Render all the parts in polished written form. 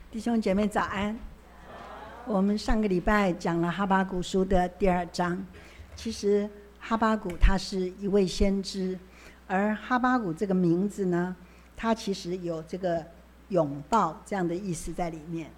弟兄姐妹早安。我们上个礼拜讲了哈巴谷书的第2章。其实哈巴谷他是一位先知，而哈巴谷这个名字呢，它其实有这个拥抱这样的意思在里面。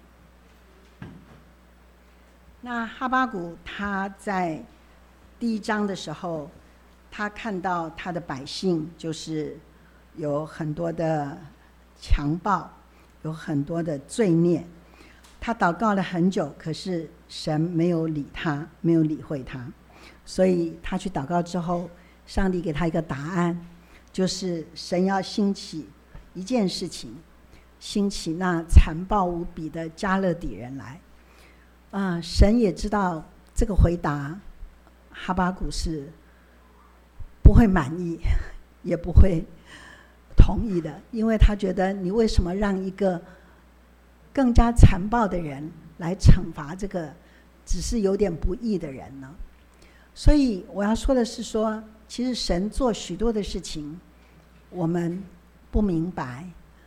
那哈巴谷他在第1章的时候，他看到他的百姓就是有很多的强暴，有很多的罪孽，他祷告了很久，可是神没有理他，没有理会他，所以他去祷告之后，上帝给他一个答案，就是神要兴起一件事情，兴起那残暴无比的加勒底人来。神也知道这个回答哈巴谷是不会满意，也不会同意的，因为他觉得你为什么让一个更加残暴的人来惩罚这个只是有点不义的人呢？所以我要说的是说，其实神做许多的事情我们不明白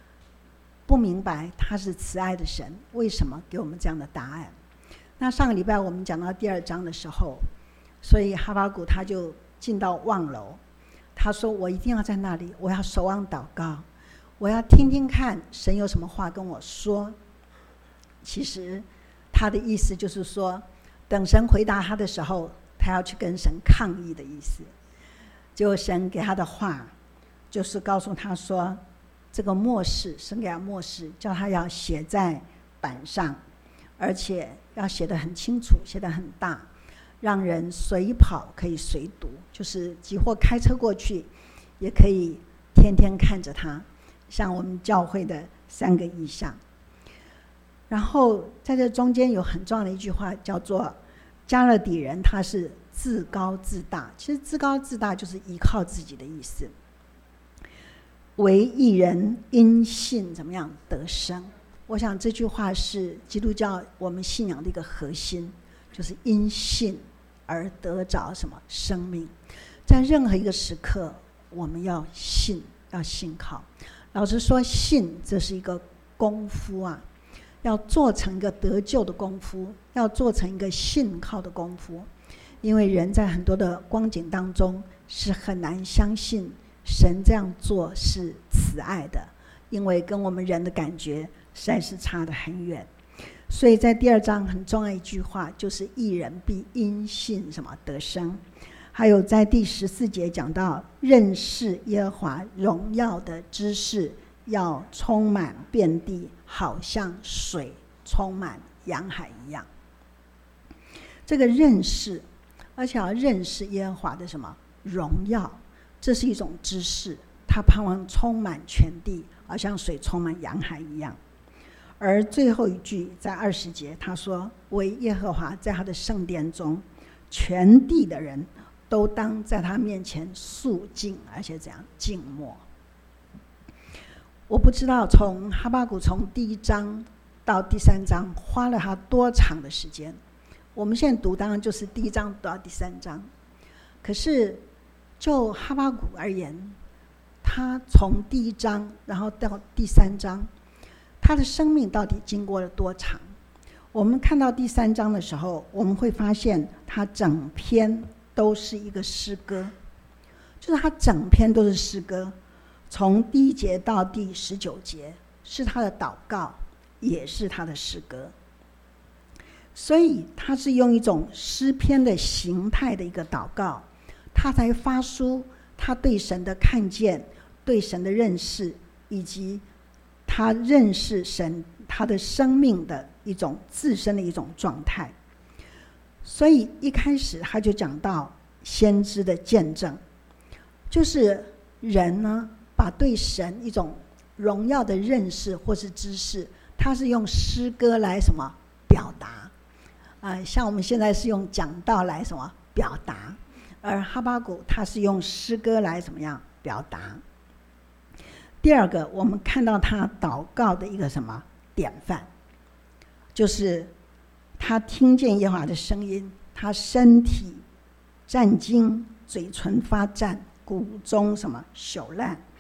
他是慈爱的神，为什么给我们这样的答案。那上个礼拜我们讲到第2章的时候，所以哈巴谷他就进到望楼，他说我一定要在那里，我要守望祷告，我要听听看神有什么话跟我说。其实他的意思就是说，等神回答他的时候，他要去跟神抗议的意思。结果神给他的话就是告诉他说，这个默示，神给他默示，叫他要写在板上，而且要写得很清楚，写得很大，让人随跑可以随读，就是即或开车过去也可以天天看着它，像我们教会的3个意象。然后在这中间有很重要的一句话，叫做加勒底人他是自高自大。其实自高自大就是依靠自己的意思。唯义人因信怎么样得生。我想这句话是基督教我们信仰的一个核心，就是因信而得着什么生命。在任何一个时刻我们要信，要信靠。老实说，信这是一个功夫啊，要做成一个得救的功夫，要做成一个信靠的功夫。因为人在很多的光景当中是很难相信神这样做是慈爱的，因为跟我们人的感觉实在是差得很远。所以在第2章很重要一句话，就是义人必因信什么得生。还有在第14节讲到，认识耶和华荣耀的知识要充满遍地，好像水充满洋海一样。这个认识，而且要认识耶和华的什么荣耀，这是一种知识，他盼望充满全地，好像水充满洋海一样。而最后一句在20节，他说唯耶和华在他的圣殿中，全地的人都当在他面前肃静，而且怎样静默。我不知道从哈巴谷从第1章到第3章花了他多长的时间。我们现在读当然就是第1章读到第3章，可是就哈巴谷而言，他从第1章然后到第3章，他的生命到底经过了多长？我们看到第3章的时候，我们会发现他整篇都是一个诗歌，就是他整篇都是诗歌，从第1节到第19节是他的祷告，也是他的诗歌。所以他是用一种诗篇的形态的一个祷告，他才发出他对神的看见，对神的认识，以及他认识神他的生命的一种自身的一种状态。所以一开始他就讲到先知的见证，就是人呢把对神一种荣耀的认识或是知识，他是用诗歌来什么表达。像我们现在是用讲道来什么表达，而哈巴谷他是用诗歌来怎么样表达。第2个，我们看到他祷告的一个什么典范，就是他听见耶和华的声音，他身体战惊，嘴唇发战，骨中什么朽烂。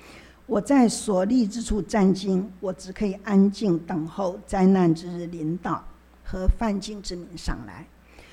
我在所立之处站惊，我只可以安静等候灾难之日临到和犯境之民上来。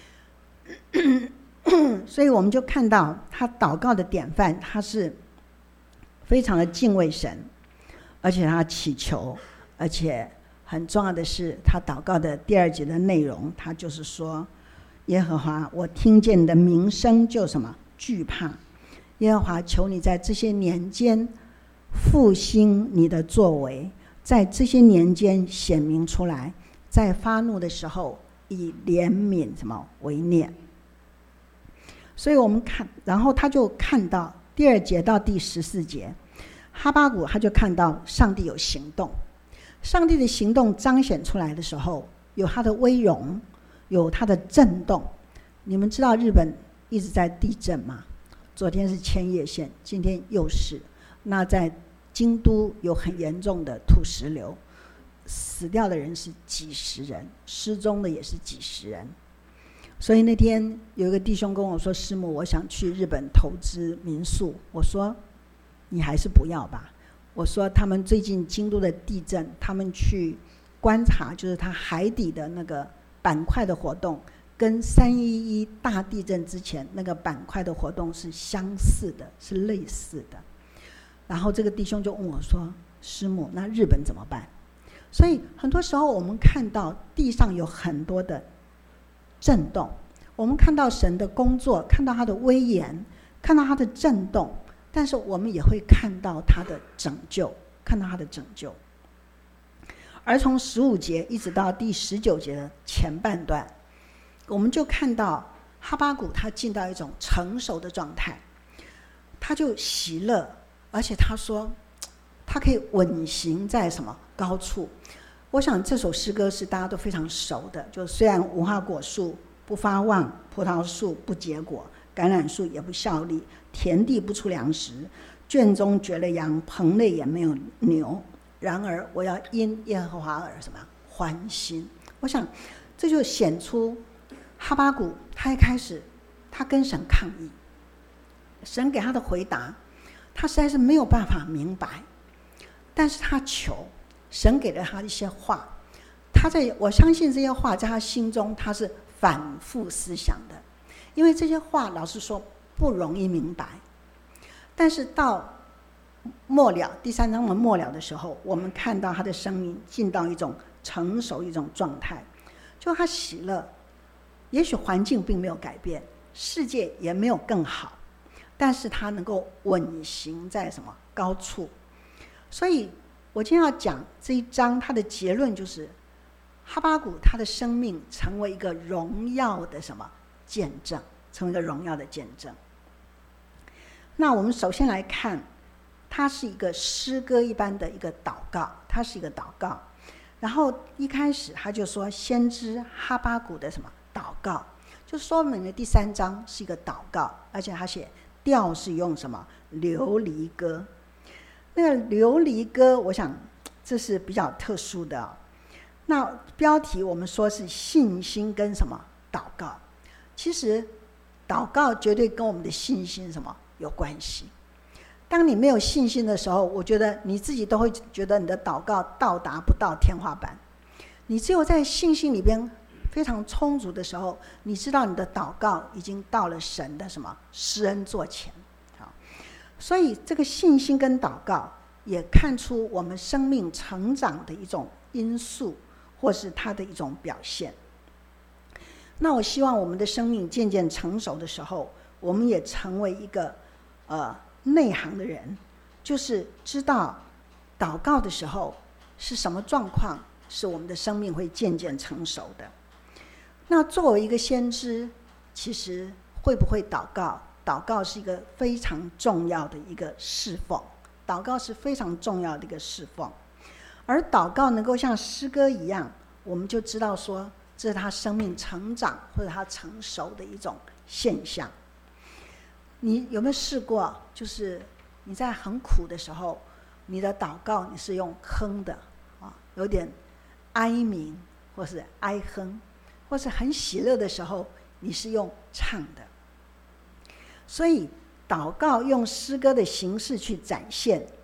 所以我们就看到他祷告的典范，他是非常的敬畏神，而且他祈求，而且很重要的是他祷告的第2节的内容，他就是说，耶和华，我听见你的名声就什么惧怕，耶和华，求你在这些年间复兴你的作为，在这些年间显明出来，在发怒的时候以怜悯什么为念。所以我们看，然后他就看到第2节到第14节，哈巴谷他就看到上帝有行动，上帝的行动彰显出来的时候，有他的威荣，有他的震动。你们知道日本一直在地震吗？昨天是千叶县，今天又是。那在京都有很严重的土石流，死掉的人是几十人，失踪的也是几十人。所以那天有一个弟兄跟我说，师母，我想去日本投资民宿。我说你还是不要吧。我说他们最近京都的地震，他们去观察，就是它海底的那个板块的活动跟311大地震之前那个板块的活动是相似的，是类似的。然后这个弟兄就问我说，师母，那日本怎么办？所以很多时候我们看到地上有很多的震动，我们看到神的工作，看到他的威严，看到他的震动，但是我们也会看到他的拯救，看到他的拯救。而从15节一直到第19节的前半段，我们就看到哈巴谷他进到一种成熟的状态，他就喜乐，而且他说他可以稳行在什么高处。我想这首诗歌是大家都非常熟的，就虽然无花果树不发旺，葡萄树不结果，橄榄树也不效力，田地不出粮食，圈中绝了羊，棚内也没有牛，然而我要因耶和华而什么欢心。我想这就显出哈巴谷他一开始他跟神抗议，神给他的回答他实在是没有办法明白，但是他求神给了他一些话，我相信这些话在他心中他是反复思想的，因为这些话老实说不容易明白。但是到末了第3章的末了的时候，我们看到他的生命进到一种成熟一种状态，就他喜乐，也许环境并没有改变，世界也没有更好，但是他能够稳行在什么高处。所以我今天要讲这一章，他的结论就是哈巴谷他的生命成为一个荣耀的什么见证，成为一个荣耀的见证。那我们首先来看，它是一个诗歌一般的一个祷告，它是一个祷告。然后一开始他就说先知哈巴谷的什么祷告，就说明了第3章是一个祷告，而且他写调是用什么琉璃歌。那个琉璃歌我想这是比较特殊的那标题我们说是信心跟什么祷告，其实祷告绝对跟我们的信心什么有关系。当你没有信心的时候，我觉得你自己都会觉得你的祷告到达不到天花板。你只有在信心里边非常充足的时候，你知道你的祷告已经到了神的什么施恩座前。所以这个信心跟祷告也看出我们生命成长的一种因素，或是它的一种表现。那我希望我们的生命渐渐成熟的时候，我们也成为一个内行的人，就是知道祷告的时候是什么状况，是我们的生命会渐渐成熟的。那作为一个先知，其实会不会祷告，祷告是一个非常重要的一个侍奉，祷告是非常重要的一个侍奉。而祷告能够像诗歌一样，我们就知道说这是他生命成长或者他成熟的一种现象。你有没有试过，就是你在很苦的时候，你的祷告你是用哼的有点哀鸣或是哀哼，或是很喜乐的时候你是用唱的。所以祷告用诗歌的形式去展现，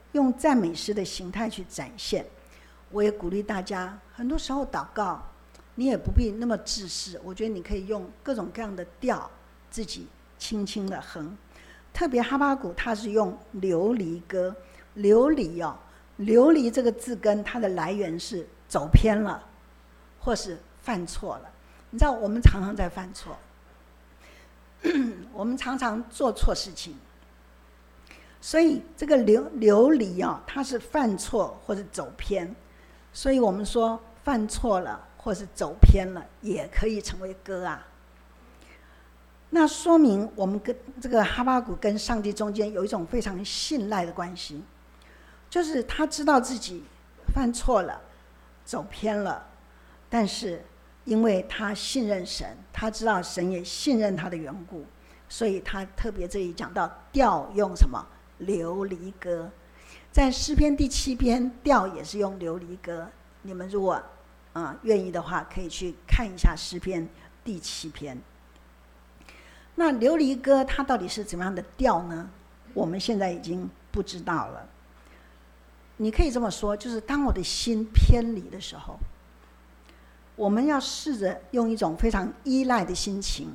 用赞美诗的形态去展现。我也鼓励大家，很多时候祷告你也不必那么制式，我觉得你可以用各种各样的调自己轻轻的哼。特别哈巴谷他是用流离歌，流离流离这个字根它的来源是走偏了或是犯错了。你知道我们常常在犯错我们常常做错事情，所以这个流离它是犯错或是走偏，所以我们说犯错了或是走偏了也可以成为歌啊。那说明我们跟这个哈巴谷跟上帝中间有一种非常信赖的关系，就是他知道自己犯错了走偏了，但是因为他信任神，他知道神也信任他的缘故，所以他特别这里讲到调用什么流离歌。在诗篇第7篇调也是用流离歌，你们如果愿意的话可以去看一下诗篇第7篇。那流离歌它到底是怎么样的调呢？我们现在已经不知道了。你可以这么说，就是当我的心偏离的时候，我们要试着用一种非常依赖的心情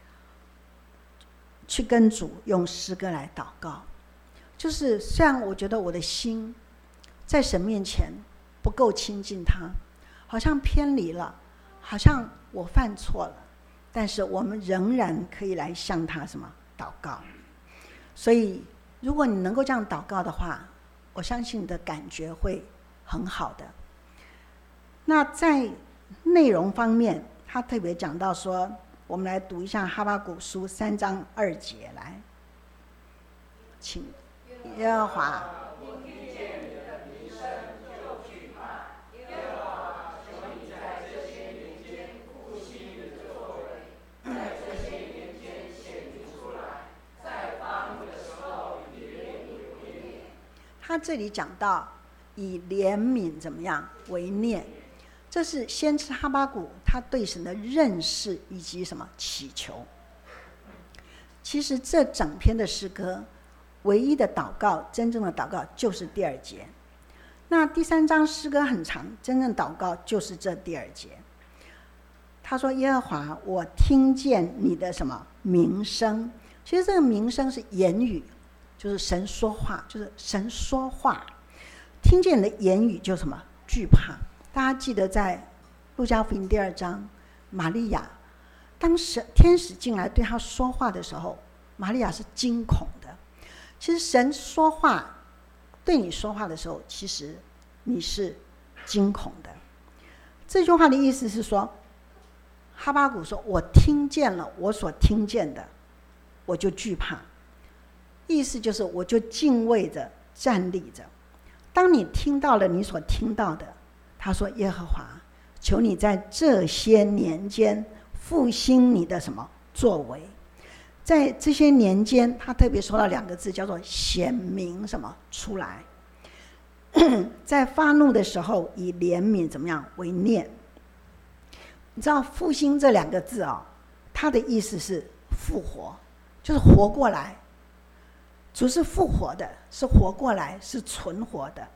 去跟主用诗歌来祷告。就是虽然我觉得我的心在神面前不够亲近他，好像偏离了，好像我犯错了，但是我们仍然可以来向他什么祷告。所以如果你能够这样祷告的话，我相信你的感觉会很好的。那在内容方面，他特别讲到说，我们来读一下哈巴谷书3章2节来，请耶和华，我听见你的名声就惧怕，耶和华，求你在这些年间复兴你的作为，在这些年间显明出来，在发怒的时候以怜悯为念。他这里讲到以怜悯怎么样为念，这是先知哈巴谷他对神的认识以及什么祈求。其实这整篇的诗歌唯一的祷告，真正的祷告就是第2节。那第3章诗歌很长，真正祷告就是这第2节。他说耶和华，我听见你的什么名声。其实这个名声是言语，就是神说话，就是神说话。听见你的言语就什么惧怕。大家记得在路加福音第2章，玛利亚当天使进来对她说话的时候，玛利亚是惊恐的。其实神说话对你说话的时候，其实你是惊恐的。这句话的意思是说，哈巴谷说我听见了我所听见的，我就惧怕，意思就是我就敬畏着站立着。当你听到了你所听到的，他说耶和华，求你在这些年间复兴你的什么作为。在这些年间，他特别说到2个字，叫做显明什么出来。在发怒的时候以怜悯怎么样为念。你知道复兴这2个字它的意思是复活，就是活过来。主是复活的，是活过来，是存活的。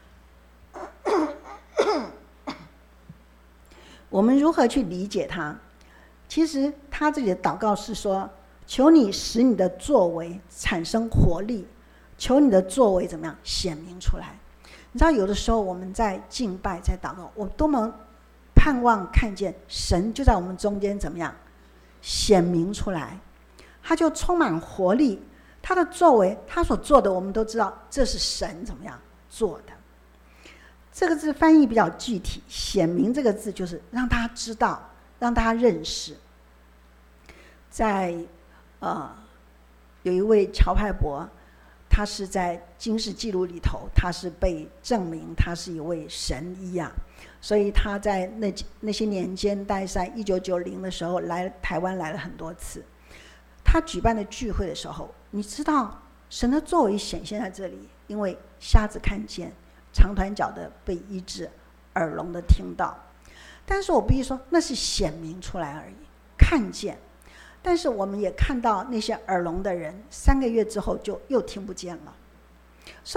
我们如何去理解它？其实他这里的祷告是说，求你使你的作为产生活力，求你的作为怎么样显明出来。你知道有的时候我们在敬拜在祷告，我多么盼望看见神就在我们中间怎么样显明出来，他就充满活力，他的作为他所做的我们都知道这是神怎么样做的。这个字翻译比较具体，显明这个字就是让大家知道，让大家认识。在有一位乔派伯，他是在金氏纪录里头，他是被证明他是一位神医啊，所以他在那些年间，大概在1990的时候来台湾来了很多次。他举办的聚会的时候，你知道神的作为显现在这里，因为瞎子看见，长短脚的被医治，耳聋的听到。但是我必须说那是显明出来而已，看见。但是我们也看到那些耳聋的人3个月之后就又听不见了。所以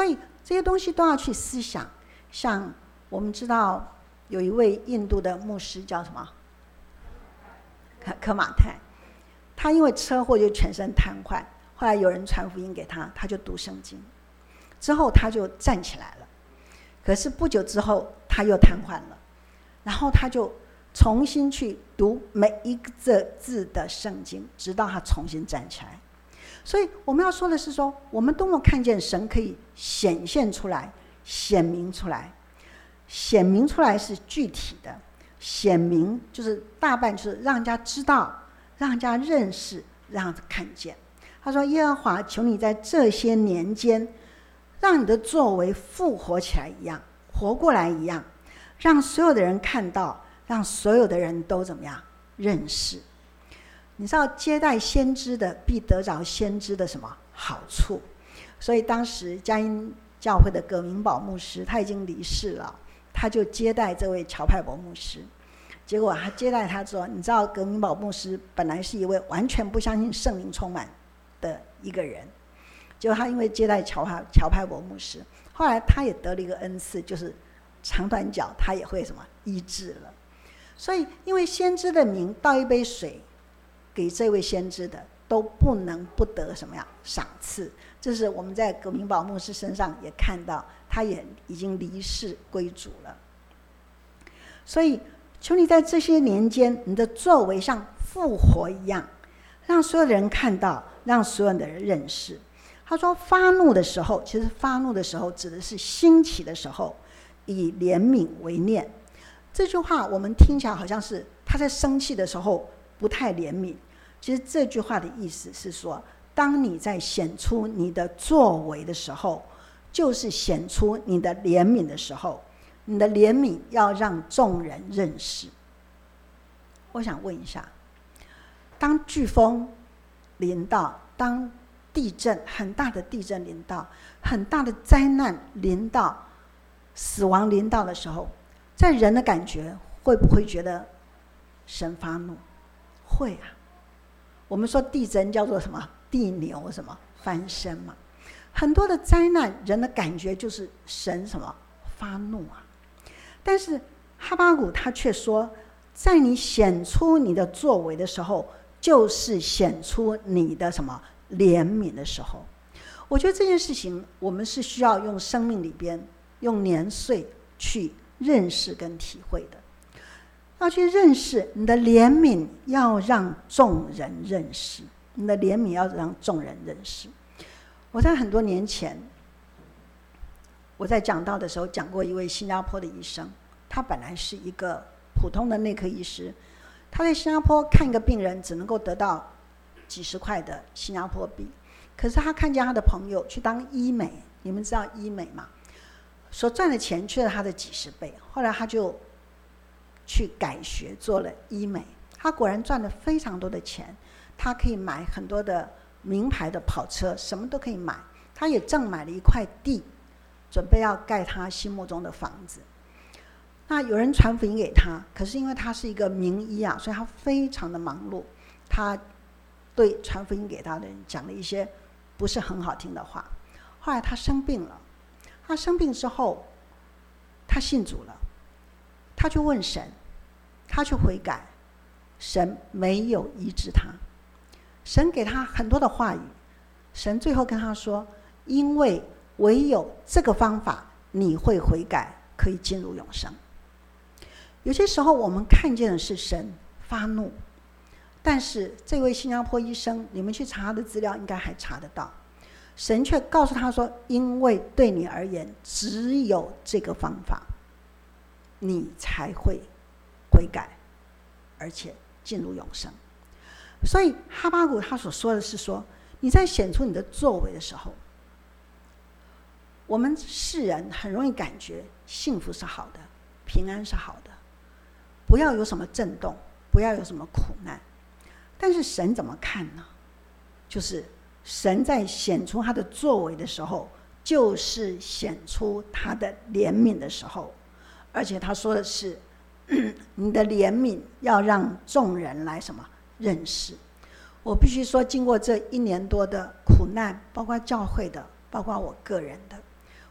这些东西都要去思想。像我们知道有一位印度的牧师叫什么？科马泰，他因为车祸就全身瘫痪，后来有人传福音给他，他就读圣经，之后他就站起来了。可是不久之后他又瘫痪了，然后他就重新去读每一个字的圣经，直到他重新站起来。所以我们要说的是说，我们多么看见神可以显现出来，显明出来。显明出来是具体的，显明就是大半就是让人家知道，让人家认识，让人家看见。他说，耶和华，求你在这些年间让你的作为复活起来一样，活过来一样，让所有的人看到，让所有的人都怎么样认识。你知道接待先知的必得着先知的什么好处？所以当时嘉音教会的葛明宝牧师他已经离世了，他就接待这位乔派伯牧师。结果他接待他之后，你知道葛明宝牧师本来是一位完全不相信圣灵充满的一个人，结果他因为接待乔派伯牧师，后来他也得了一个恩赐，就是长短脚他也会什么医治了。所以因为先知的名，倒一杯水给这位先知的都不能不得什么样赏赐。这是我们在葛明宝牧师身上也看到，他也已经离世归主了。所以求你在这些年间，你的作为像复活一样，让所有的人看到，让所有的人认识。他说发怒的时候，其实发怒的时候指的是兴起的时候，以怜悯为念。这句话我们听起来好像是他在生气的时候不太怜悯，其实这句话的意思是说，当你在显出你的作为的时候，就是显出你的怜悯的时候。你的怜悯要让众人认识。我想问一下，当飓风临到，当地震，很大的地震临到，很大的灾难临到，死亡临到的时候，在人的感觉会不会觉得神发怒？会啊。我们说地震叫做什么？地牛什么翻身嘛。很多的灾难，人的感觉就是神什么发怒啊。但是哈巴谷他却说，在你显出你的作为的时候，就是显出你的什么怜悯的时候。我觉得这件事情我们是需要用生命里边，用年岁去认识跟体会的。要去认识你的怜悯，要让众人认识。你的怜悯要让众人认识。我在很多年前，我在讲道的时候讲过一位新加坡的医生，他本来是一个普通的内科医师，他在新加坡看一个病人只能够得到几十块的新加坡币，可是他看见他的朋友去当医美，你们知道医美吗？所赚的钱却是他的几十倍。后来他就去改学做了医美，他果然赚了非常多的钱，他可以买很多的名牌的跑车，什么都可以买。他也正买了一块地，准备要盖他心目中的房子。那有人传福音给他，可是因为他是一个名医啊，所以他非常的忙碌。他对传福音给他的人讲了一些不是很好听的话。后来他生病了，他生病之后，他信主了，他去问神，他去悔改，神没有医治他。神给他很多的话语，神最后跟他说，因为唯有这个方法你会悔改，可以进入永生。有些时候我们看见的是神发怒，但是这位新加坡医生，你们去查他的资料应该还查得到，神却告诉他说，因为对你而言只有这个方法，你才会悔改而且进入永生。所以哈巴谷他所说的是说，你在显出你的作为的时候，我们世人很容易感觉幸福是好的，平安是好的，不要有什么震动，不要有什么苦难。但是神怎么看呢？就是神在显出他的作为的时候，就是显出他的怜悯的时候。而且他说的是你的怜悯要让众人来什么认识。我必须说，经过这1年多的苦难，包括教会的，包括我个人的，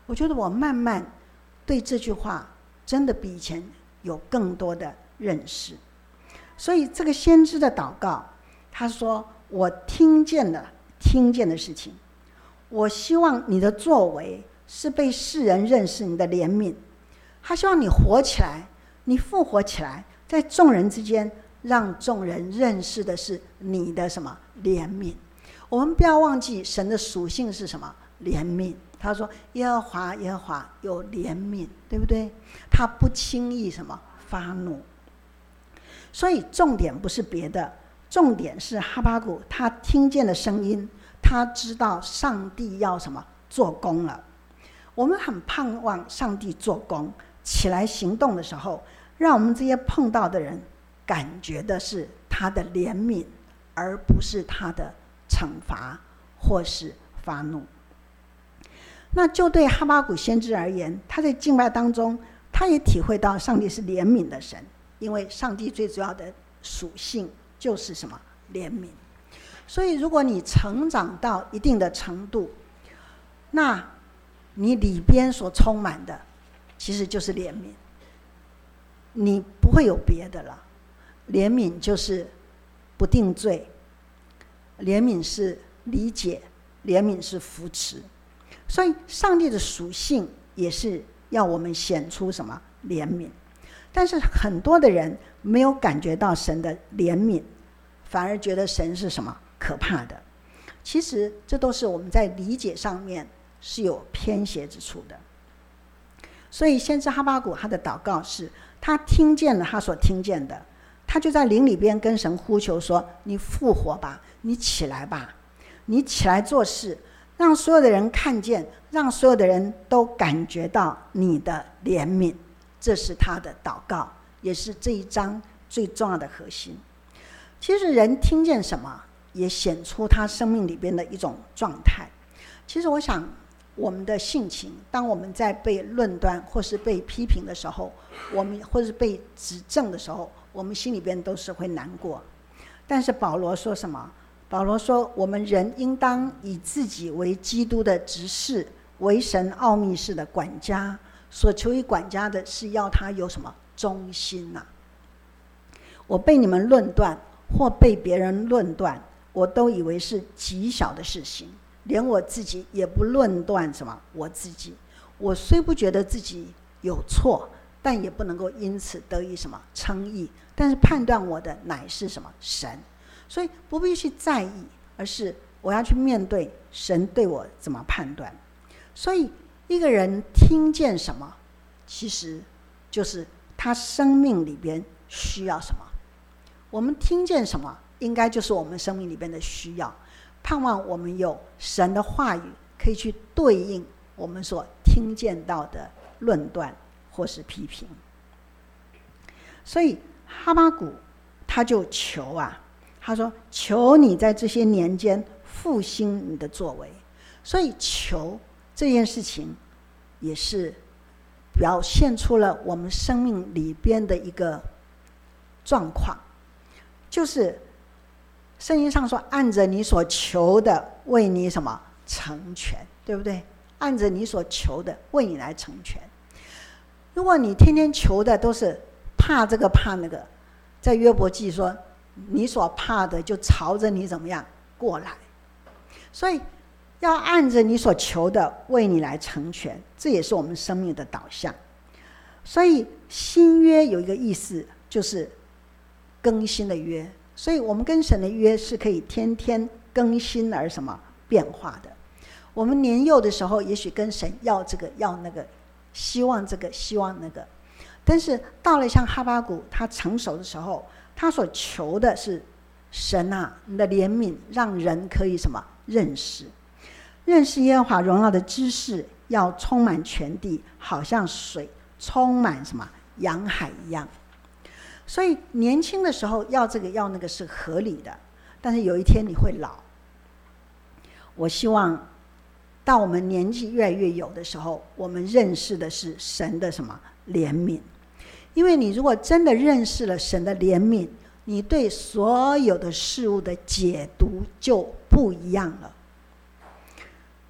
我觉得我慢慢对这句话真的比以前有更多的认识。所以这个先知的祷告，他说我听见的事情，我希望你的作为是被世人认识你的怜悯。他希望你活起来，你复活起来，在众人之间让众人认识的是你的什么怜悯。我们不要忘记神的属性是什么？怜悯。他说耶和华有怜悯，对不对？他不轻易什么发怒。所以重点不是别的，重点是哈巴谷他听见了声音，他知道上帝要什么做工了。我们很盼望上帝做工起来行动的时候，让我们这些碰到的人感觉的是他的怜悯，而不是他的惩罚或是发怒。那就对哈巴谷先知而言，他在敬拜当中，他也体会到上帝是怜悯的神，因为上帝最主要的属性就是什么？怜悯。所以如果你成长到一定的程度，那你里边所充满的其实就是怜悯，你不会有别的了。怜悯就是不定罪，怜悯是理解，怜悯是扶持。所以上帝的属性也是要我们显出什么？怜悯。但是很多的人没有感觉到神的怜悯，反而觉得神是什么？可怕的。其实这都是我们在理解上面是有偏斜之处的。所以先知哈巴谷他的祷告是，他听见了他所听见的，他就在灵里边跟神呼求说，你复活吧，你起来吧，你起来做事，让所有的人看见，让所有的人都感觉到你的怜悯。这是他的祷告，也是这一章最重要的核心。其实人听见什么也显出他生命里边的一种状态。其实我想我们的性情，当我们在被论断或是被批评的时候，我们或是被指正的时候，我们心里边都是会难过。但是保罗说什么？保罗说我们人应当以自己为基督的执事，为神奥秘事的管家。所求于管家的是要他有什么？忠心啊。我被你们论断或被别人论断，我都以为是极小的事情，连我自己也不论断什么我自己。我虽不觉得自己有错，但也不能够因此得以什么称义。但是判断我的乃是什么？神。所以不必去在意，而是我要去面对神对我怎么判断。所以一个人听见什么，其实就是他生命里边需要什么。我们听见什么，应该就是我们生命里边的需要。盼望我们有神的话语可以去对应我们所听见到的论断或是批评。所以哈巴谷他就求啊，他说求你在这些年间复兴你的作为。所以求这件事情也是表现出了我们生命里边的一个状况，就是圣经上说按着你所求的为你什么成全，对不对？按着你所求的为你来成全。如果你天天求的都是怕这个怕那个，在约伯记说你所怕的就朝着你怎么样过来。所以要按着你所求的为你来成全，这也是我们生命的导向。所以新约有一个意思，就是更新的约。所以我们跟神的约是可以天天更新而什么变化的。我们年幼的时候也许跟神要这个要那个，希望这个希望那个，但是到了像哈巴谷他成熟的时候，他所求的是神啊，你的怜悯让人可以什么认识耶和华荣耀的知识，要充满全地，好像水充满什么洋海一样。所以年轻的时候要这个要那个是合理的，但是有一天你会老。我希望到我们年纪越来越有的时候，我们认识的是神的什么怜悯。因为你如果真的认识了神的怜悯，你对所有的事物的解读就不一样了。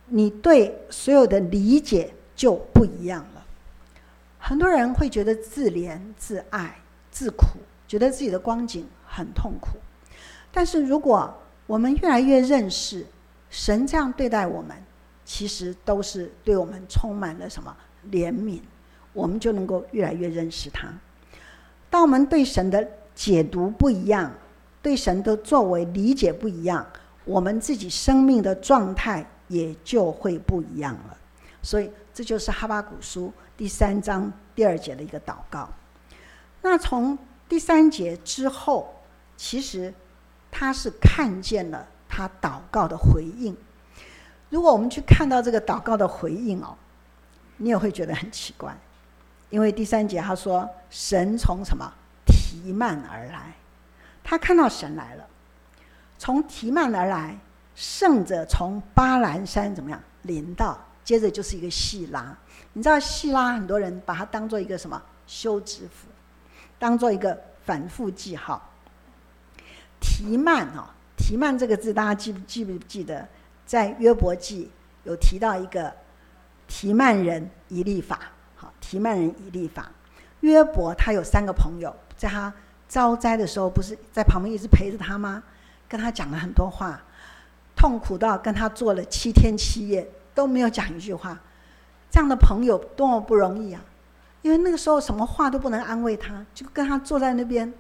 你对所有的理解就不一样了。很多人会觉得自怜、自爱、自苦，觉得自己的光景很痛苦。但是如果我们越来越认识神这样对待我们，其实都是对我们充满了什么怜悯，我们就能够越来越认识他。当我们对神的解读不一样，对神的作为理解不一样，我们自己生命的状态也就会不一样了。所以这就是哈巴谷书第3章第2节的一个祷告。那从第3节之后，其实他是看见了他祷告的回应。如果我们去看到这个祷告的回应你也会觉得很奇怪，因为第3节他说神从什么提幔而来，他看到神来了，从提幔而来，圣者从巴兰山怎么样临到，接着就是一个细拉。你知道细拉很多人把它当做一个什么休止符，当做一个反复记号。提幔提幔这个字大家记不记得在约伯记有提到一个提幔人以利法。提幔人以利法，约伯他有3个朋友，在他遭灾的时候不是在旁边一直陪着他吗？跟他讲了很多话，痛苦到跟他做了7天7夜都没有讲一句话。这样的朋友多么不容易啊！因为那个时候什么话都不能安慰他，就跟他坐在那边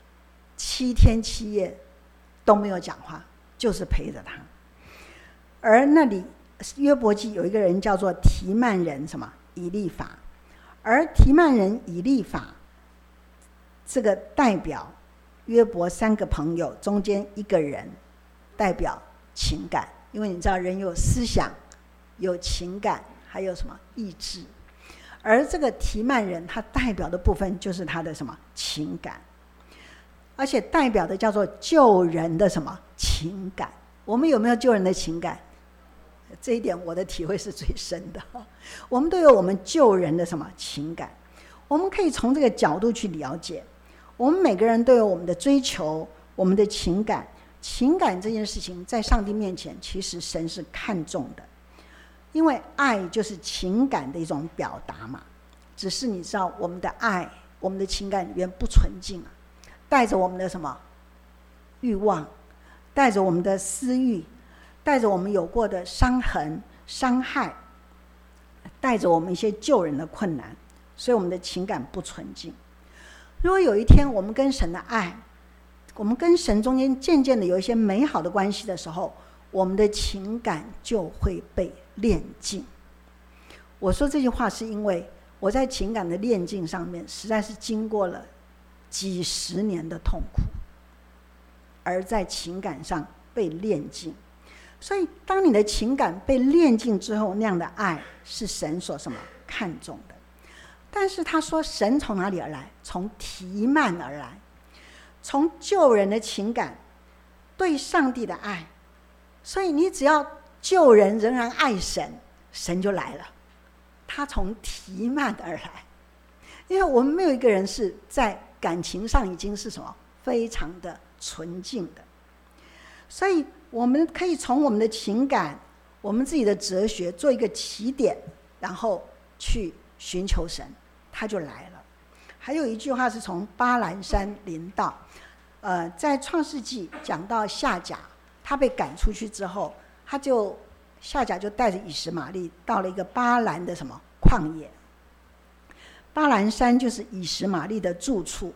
7天7夜都没有讲话，就是陪着他。而那里约伯记有一个人叫做提幔人什么以利法，而提幔人以利法这个代表约伯3个朋友中间一个人，代表情感。因为你知道人有思想，有情感，还有什么意志，而这个提幔人他代表的部分就是他的什么情感，而且代表的叫做救人的什么情感。我们有没有救人的情感？这一点我的体会是最深的。我们都有我们救人的什么情感，我们可以从这个角度去了解。我们每个人都有我们的追求，我们的情感。情感这件事情在上帝面前其实神是看重的，因为爱就是情感的一种表达嘛。只是你知道我们的爱，我们的情感里面不纯净啊，带着我们的什么欲望，带着我们的私欲，带着我们有过的伤痕伤害，带着我们一些救人的困难，所以我们的情感不纯净。如果有一天我们跟神的爱，我们跟神中间渐渐的有一些美好的关系的时候，我们的情感就会被炼净。我说这句话是因为我在情感的炼净上面实在是经过了几十年的痛苦，而在情感上被炼净。所以当你的情感被炼净之后，那样的爱是神所什么看重的。但是他说神从哪里而来？从提幔而来，从救人的情感，对上帝的爱。所以你只要救人仍然爱神，神就来了。他从提幔而来，因为我们没有一个人是在感情上已经是什么非常的纯净的。所以我们可以从我们的情感，我们自己的哲学做一个起点，然后去寻求神，他就来了。还有一句话是从巴兰山临到，在创世纪讲到夏甲，他被赶出去之后，夏甲就带着以实玛利到了一个巴兰的什么旷野。巴兰山就是以实玛利的住处，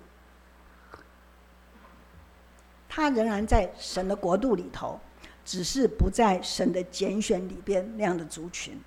他仍然在神的国度里头，只是不在神的拣选里边那样的族群。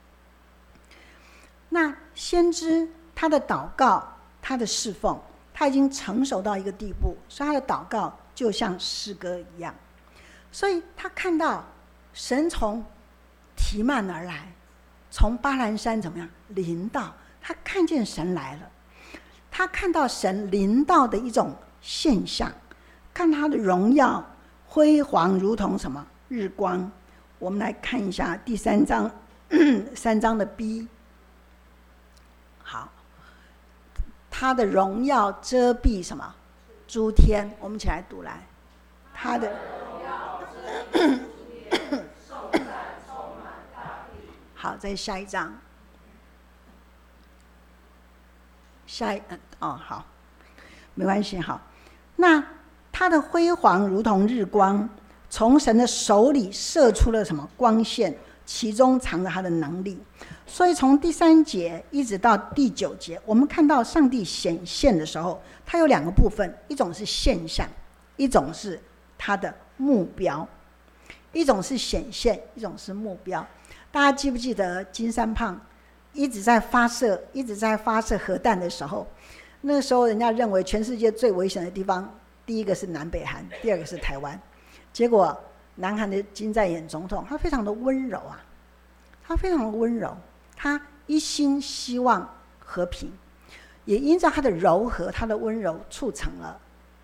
那先知他的祷告，他的侍奉，他已经成熟到一个地步，所以他的祷告就像诗歌一样。所以他看到神从提幔而来，从巴兰山怎么样临到，他看见神来了，他看到神临到的一种现象，看他的荣耀辉煌如同什么日光。我们来看一下第3章3章的 B。 好，他的荣耀遮蔽什么诸天。我们一起来读来，他的荣耀遮蔽诸天，颂赞充满大地。 好，再下一章。好，没关系。好，那他的辉煌如同日光，从神的手里射出了什么光线，其中藏着他的能力。所以从第3节一直到第9节，我们看到上帝显现的时候，它有2个部分，一种是现象，一种是他的目标。一种是显现，一种是目标。大家记不记得金三胖一直在发射核弹的时候，那个时候人家认为全世界最危险的地方，第一个是南北韩，第二个是台湾。结果南韩的金在寅总统，他非常的温柔啊，他非常的温柔，他一心希望和平，也因着他的柔和，他的温柔，促成了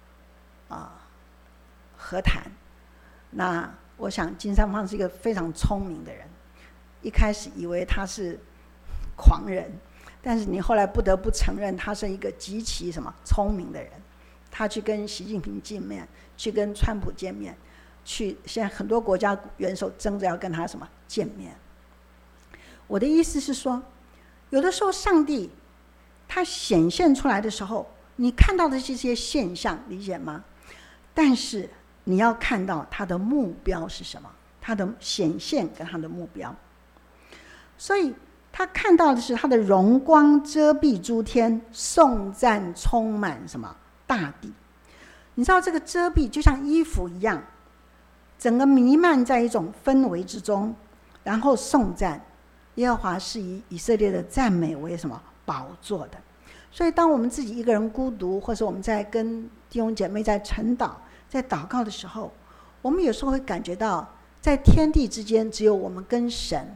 和谈。那我想金三胖是一个非常聪明的人，一开始以为他是狂人，但是你后来不得不承认他是一个极其聪明的人。他去跟习近平见面，去跟川普见面，现在很多国家元首争着要跟他见面。我的意思是说，有的时候上帝他显现出来的时候，你看到的这些现象，理解吗？但是你要看到他的目标是什么，他的显现跟他的目标。所以他看到的是他的荣光遮蔽诸天，颂赞充满大地。你知道这个遮蔽就像衣服一样，整个弥漫在一种氛围之中，然后颂赞耶和华是以以色列的赞美为宝座的。所以当我们自己一个人孤独，或者我们在跟弟兄姐妹在晨祷在祷告的时候，我们有时候会感觉到在天地之间只有我们跟神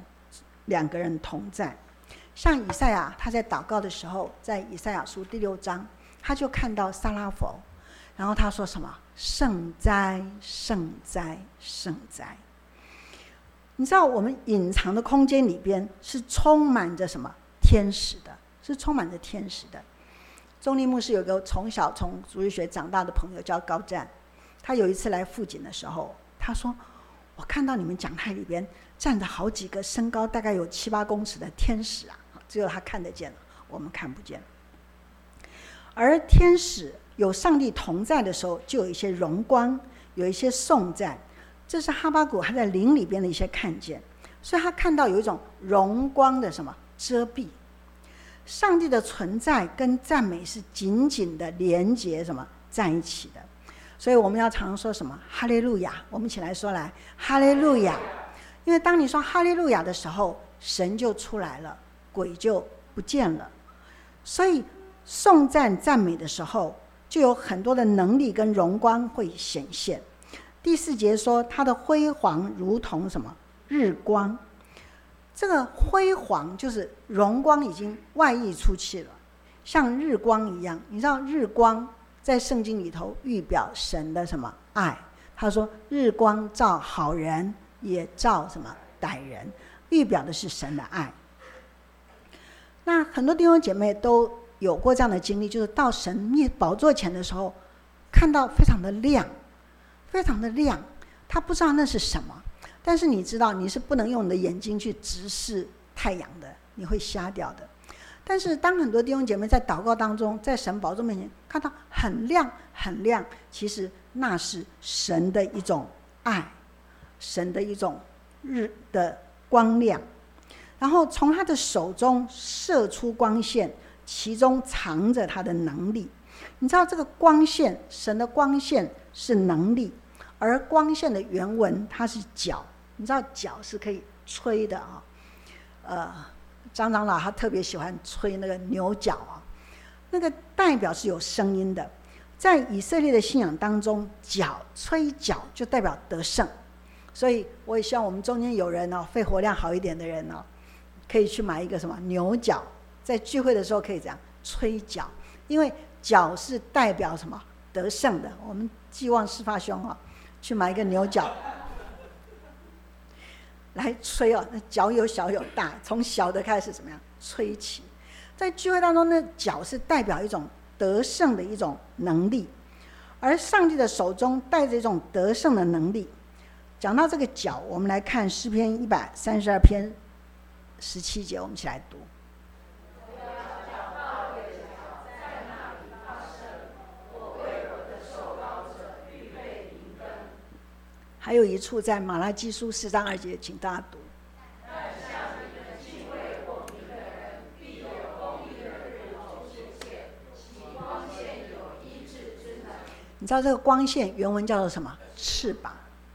2个人同在。像以赛亚他在祷告的时候，在以赛亚书第6章，他就看到撒拉弗，然后他说圣哉圣哉圣哉。你知道我们隐藏的空间里边是充满着天使的，是充满着天使的。中立牧师有个从小从主日学长大的朋友叫高湛，他有一次来富锦的时候，他说我看到你们讲台里边站着好几个身高大概有7、8公尺的天使啊，只有他看得见了，我们看不见。而天使有上帝同在的时候，就有一些荣光，有一些颂赞，这是哈巴谷他在灵里边的一些看见。所以他看到有一种荣光的遮蔽。上帝的存在跟赞美是紧紧的连结在一起的。所以我们要常说哈利路亚，我们一起来说来哈利路亚。因为当你说哈利路亚的时候，神就出来了，鬼就不见了。所以颂赞赞美的时候，就有很多的能力跟荣光会显现。第4节说他的辉煌如同日光。这个辉煌就是荣光已经外溢出去了，像日光一样。你知道日光在圣经里头预表神的爱。他说日光照好人也照歹人，预表的是神的爱。那很多弟兄姐妹都有过这样的经历，就是到神宝座前的时候，看到非常的亮，非常的亮，他不知道那是什么。但是你知道你是不能用你的眼睛去直视太阳的，你会瞎掉的。但是当很多弟兄姐妹在祷告当中，在神宝座面前看到很亮很亮，其实那是神的一种爱，神的一种日的光亮。然后从他的手中射出光线，其中藏着他的能力。你知道这个光线，神的光线是能力，而光线的原文它是角。你知道角是可以吹的张长老他特别喜欢吹那个牛角那个代表是有声音的。在以色列的信仰当中，吹角就代表得胜。所以我也希望我们中间有人肺活量好一点的人可以去买一个牛角，在聚会的时候可以这样吹角，因为角是代表得胜的。我们寄望释发兄去买一个牛角来吹那角有小有大，从小的开始怎么样吹起。在聚会当中，那角是代表一种得胜的一种能力，而上帝的手中带着一种得胜的能力。讲到这个角，我们来看诗篇132篇 17节，我们一起来读。还有一处在马拉基书4章2节，请大家读。你知道这个光线原文叫做什么？翅膀。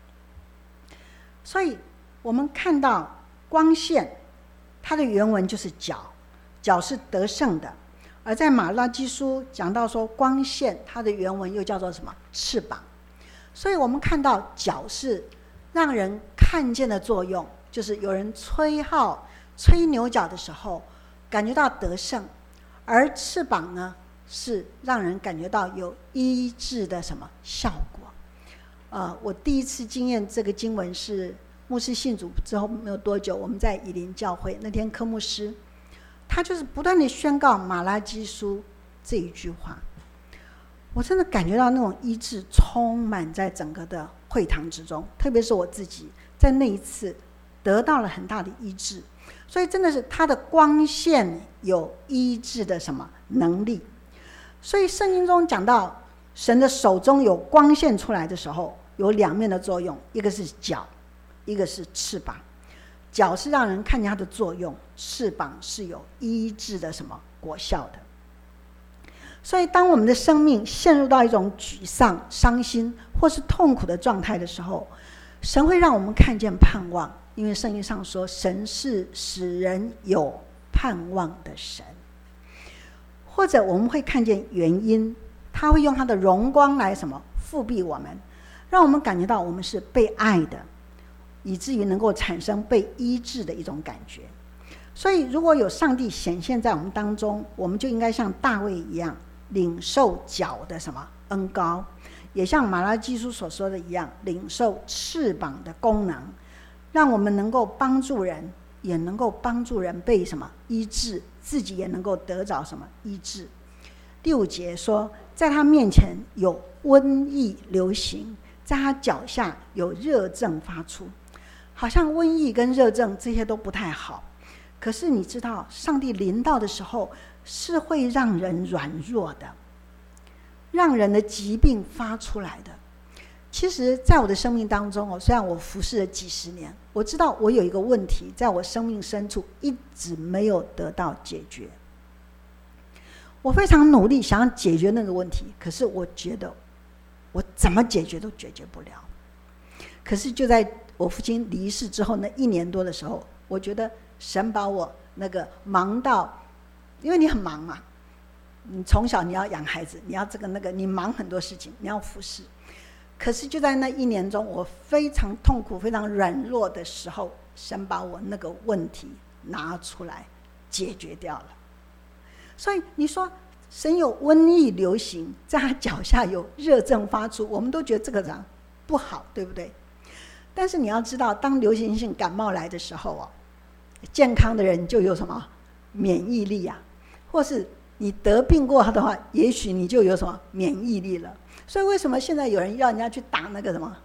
所以我们看到光线，它的原文就是角，角是得胜的。而在马拉基书讲到说光线，它的原文又叫做什么？翅膀。所以我们看到角是让人看见的作用，就是有人吹号、吹牛角的时候感觉到得胜，而翅膀呢是让人感觉到有医治的什么效果。我第一次经验这个经文是牧师信主之后没有多久，我们在以林教会，那天科牧师他就是不断地宣告马拉基书这一句话，我真的感觉到那种医治充满在整个的会堂之中，特别是我自己在那一次得到了很大的医治。所以真的是他的光线有医治的什么能力。所以圣经中讲到神的手中有光线出来的时候，有两面的作用，一个是角，一个是翅膀。角是让人看见它的作用，翅膀是有医治的什么果效的。所以当我们的生命陷入到一种沮丧、伤心或是痛苦的状态的时候，神会让我们看见盼望，因为圣经上说神是使人有盼望的神。或者我们会看见原因，他会用他的荣光来什么复庇我们，让我们感觉到我们是被爱的，以至于能够产生被医治的一种感觉。所以如果有上帝显现在我们当中，我们就应该像大卫一样领受角的什么恩膏，也像马拉基书所说的一样，领受翅膀的功能，让我们能够帮助人，也能够帮助人被什么医治，自己也能够得着什么医治。第5节说，在他面前有瘟疫流行，在他脚下有热症发出。好像瘟疫跟热症这些都不太好，可是你知道上帝临到的时候是会让人软弱的，让人的疾病发出来的。其实在我的生命当中，虽然我服侍了几十年，我知道我有一个问题在我生命深处一直没有得到解决。我非常努力想要解决那个问题，可是我觉得我怎么解决都解决不了。可是就在我父亲离世之后那1年多的时候，我觉得神把我那个忙到，因为你很忙嘛，你从小你要养孩子，你要这个那个，你忙很多事情，你要服侍。可是就在那1年中，我非常痛苦非常软弱的时候，神把我那个问题拿出来解决掉了。所以你说神有瘟疫流行，在他脚下有热症发出，我们都觉得这个人不好，对不对？但是你要知道，当流行性感冒来的时候，健康的人就有什么免疫力啊，或是你得病过的话，也许你就有什么免疫力了。所以为什么现在有人要人家去打那个什么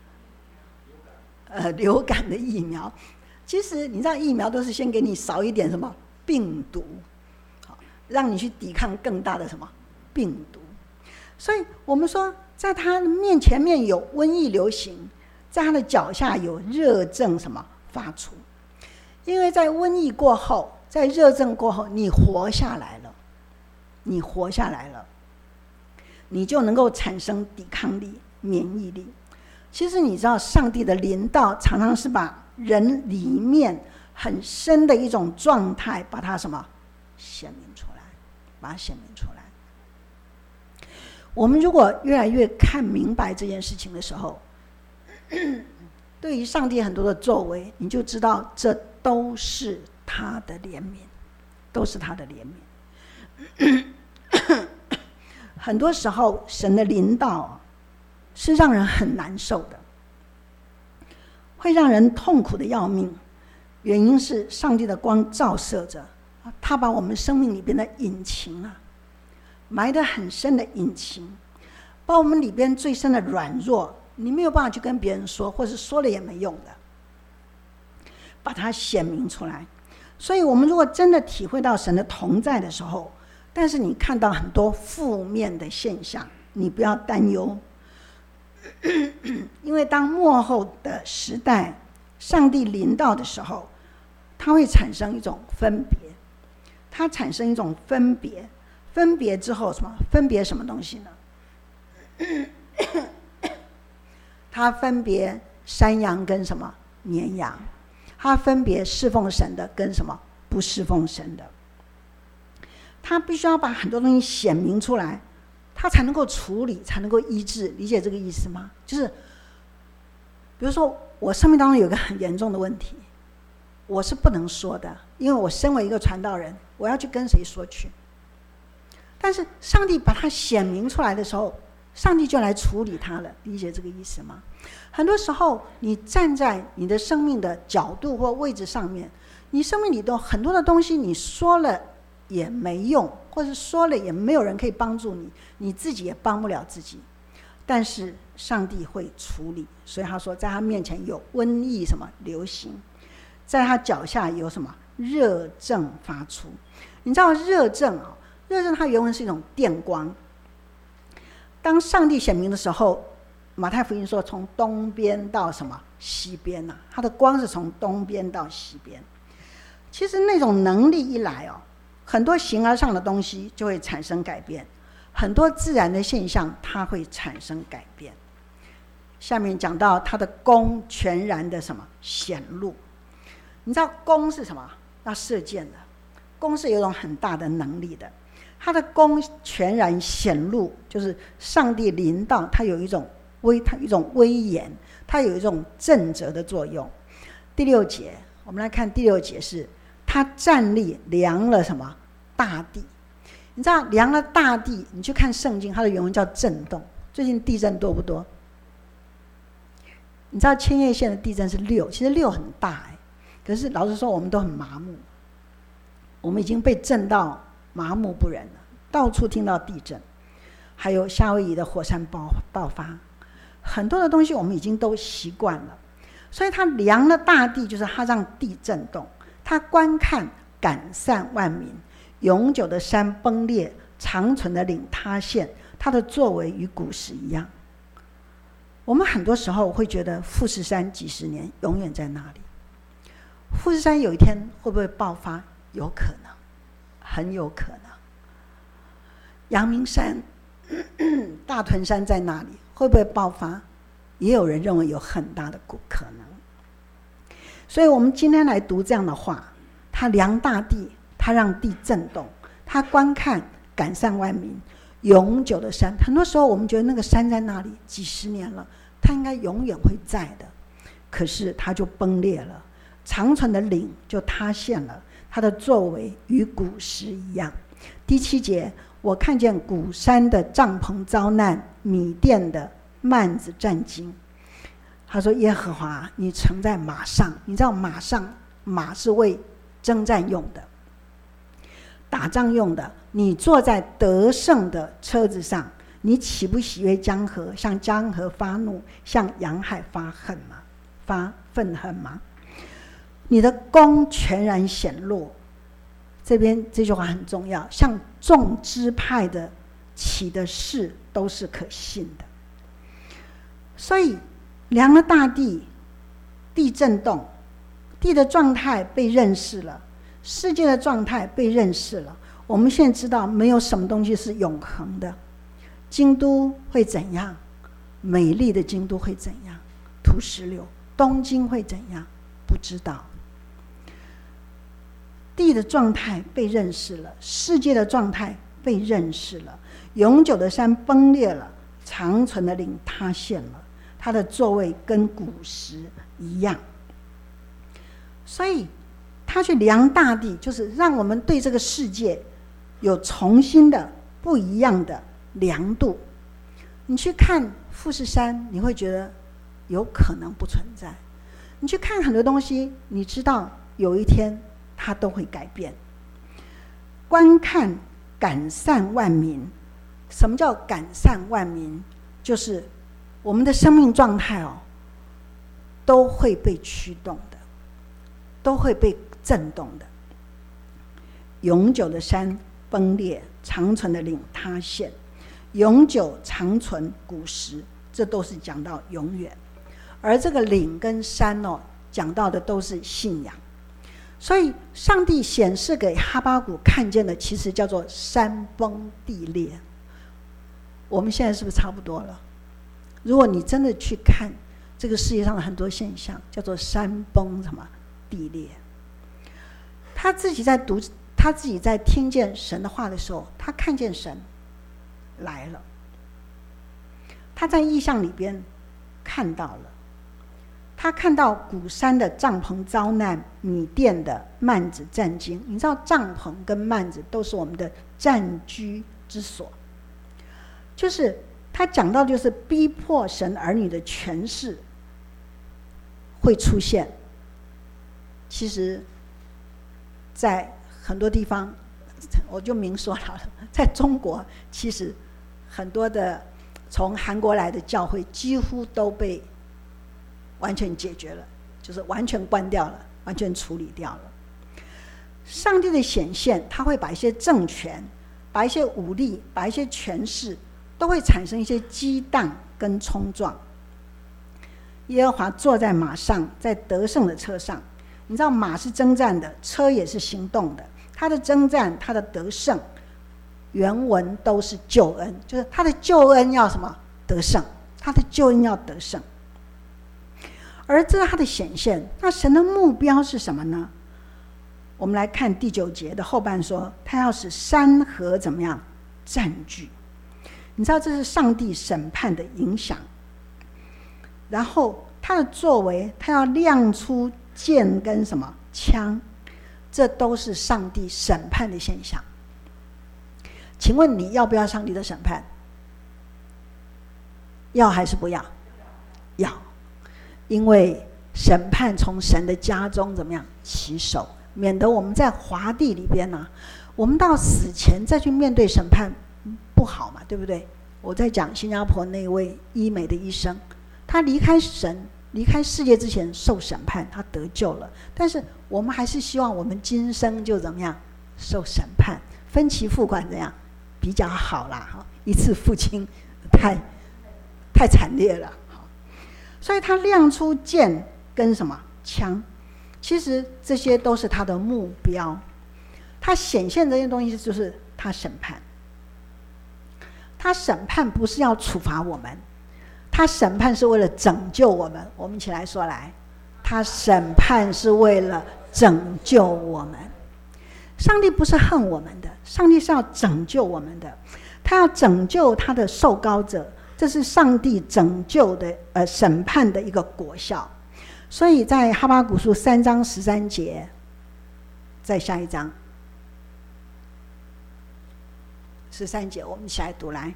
流感的疫苗？其实你知道疫苗都是先给你少一点什么病毒，让你去抵抗更大的什么病毒。所以我们说在他前面有瘟疫流行，在他的脚下有热症什么发出。因为在瘟疫过后，在热症过后，你活下来了，你活下来了，你就能够产生抵抗力、免疫力。其实你知道上帝的临到常常是把人里面很深的一种状态把它什么显明出来，把它显明出来。我们如果越来越看明白这件事情的时候，对于上帝很多的作为，你就知道这都是他的怜悯，都是他的怜悯。很多时候神的临到是让人很难受的，会让人痛苦的要命。原因是上帝的光照射着，他把我们生命里边的隐情埋得很深的隐情，把我们里边最深的软弱，你没有办法去跟别人说，或是说了也没用的，把它显明出来。 所以我们如果真的体会到神的同在的时候，但是你看到很多负面的现象，你不要担忧，因为当末后的时代上帝临到的时候，它会产生一种分别，它产生一种分别，分别之后什么？分别什么东西呢？它分别山羊跟什么？绵羊。它分别侍奉神的跟什么？不侍奉神的。他必须要把很多东西显明出来，他才能够处理，才能够医治。理解这个意思吗？就是比如说我生命当中有一个很严重的问题，我是不能说的，因为我身为一个传道人，我要去跟谁说去？但是上帝把它显明出来的时候，上帝就来处理它了。理解这个意思吗？很多时候你站在你的生命的角度或位置上面，你生命里头很多的东西你说了也没用，或者说了也没有人可以帮助你，你自己也帮不了自己，但是上帝会处理。所以他说在他面前有瘟疫什么流行，在他脚下有什么热症发出。你知道热症啊，热症它原文是一种电光。当上帝显明的时候，马太福音说从东边到什么西边啊，它的光是从东边到西边。其实那种能力一来哦，很多形而上的东西就会产生改变，很多自然的现象它会产生改变。下面讲到它的弓全然的什么显露。你知道弓是什么？要射箭的，弓是有一种很大的能力的。它的弓全然显露，就是上帝临到，它有一种威严，它有一种震慑的作用。第6节，我们来看第6节是他站立量了什么？大地。你知道量了大地，你去看圣经，它的原文叫震动。最近地震多不多？你知道千叶县的地震是6，其实6很大可是老实说我们都很麻木，我们已经被震到麻木不仁了，到处听到地震，还有夏威夷的火山爆发，很多的东西我们已经都习惯了。所以他量了大地，就是他让地震动，他观看赶散万民，永久的山崩裂，长存的岭塌陷，他的作为与古时一样。我们很多时候会觉得富士山几十年永远在那里，富士山有一天会不会爆发？有可能，很有可能。阳明山大屯山在那里会不会爆发？也有人认为有很大的可能。所以我们今天来读这样的话，他量大地，他让地震动，他观看赶散万民，永久的山。很多时候我们觉得那个山在那里几十年了，它应该永远会在的，可是它就崩裂了，长存的岭就塌陷了，它的作为与古时一样。第7节，我看见古山的帐篷遭难，米甸的幔子战惊。他说耶和华你乘在马上。你知道马是为征战用的，打仗用的。你坐在得胜的车子上，你岂不喜悦江河，向江河发怒，向洋海发愤恨吗？你的弓全然显露。这边这句话很重要，像众支派的起的事都是可信的。所以量了大地，地震动，地的状态被认识了，世界的状态被认识了。我们现在知道没有什么东西是永恒的。京都会怎样？美丽的京都会怎样？土石流。东京会怎样？不知道。地的状态被认识了，世界的状态被认识了，永久的山崩裂了，长存的岭塌陷了，它的座位跟古时一样。所以他去量大地，就是让我们对这个世界有重新的不一样的量度。你去看富士山，你会觉得有可能不存在。你去看很多东西，你知道有一天它都会改变。观看赶散万民。什么叫赶散万民？就是我们的生命状态都会被驱动的，都会被震动的。 永久的山崩裂，长存的岭塌陷，永久长存古时，这都是讲到永远。而这个岭跟山讲到的都是信仰。所以上帝显示给哈巴谷看见的其实叫做山崩地裂。我们现在是不是差不多了？如果你真的去看这个世界上的很多现象，叫做山崩什么地裂。他自己在听见神的话的时候，他看见神来了，他在异象里边看到了，他看到古山的帐篷遭难，米甸的幔子战惊。你知道帐篷跟幔子都是我们的暂居之所，就是他讲到就是逼迫神儿女的权势会出现。其实在很多地方，我就明说了，在中国其实很多的从韩国来的教会几乎都被完全解决了，就是完全关掉了，完全处理掉了。上帝的显现，他会把一些政权，把一些武力，把一些权势，都会产生一些激荡跟冲撞。耶和华坐在马上，在得胜的车上。你知道马是征战的，车也是行动的。他的征战，他的得胜，原文都是救恩，就是他的救恩要什么？得胜，他的救恩要得胜。而这是他的显现。那神的目标是什么呢？我们来看第9节的后半说，他要使山河怎么样占据。你知道这是上帝审判的影响。然后他的作为，他要亮出剑跟什么枪，这都是上帝审判的现象。请问你要不要上帝的审判？要还是不要？要。因为审判从神的家中怎么样起手，免得我们在华地里边呢，我们到死前再去面对审判不好嘛，对不对？我在讲新加坡那位医美的医生，他离开神离开世界之前受审判，他得救了，但是我们还是希望我们今生就怎么样受审判，分期付款怎样比较好啦，一次付清太惨烈了。所以他亮出剑跟什么枪，其实这些都是他的目标。他显现这些东西就是他审判。他审判不是要处罚我们，他审判是为了拯救我们。我们一起来说来，他审判是为了拯救我们。上帝不是恨我们的，上帝是要拯救我们的，他要拯救他的受膏者，这是上帝拯救的审判的一个果效。所以在哈巴谷书3章13节，再下一章13节，我们一起来读来。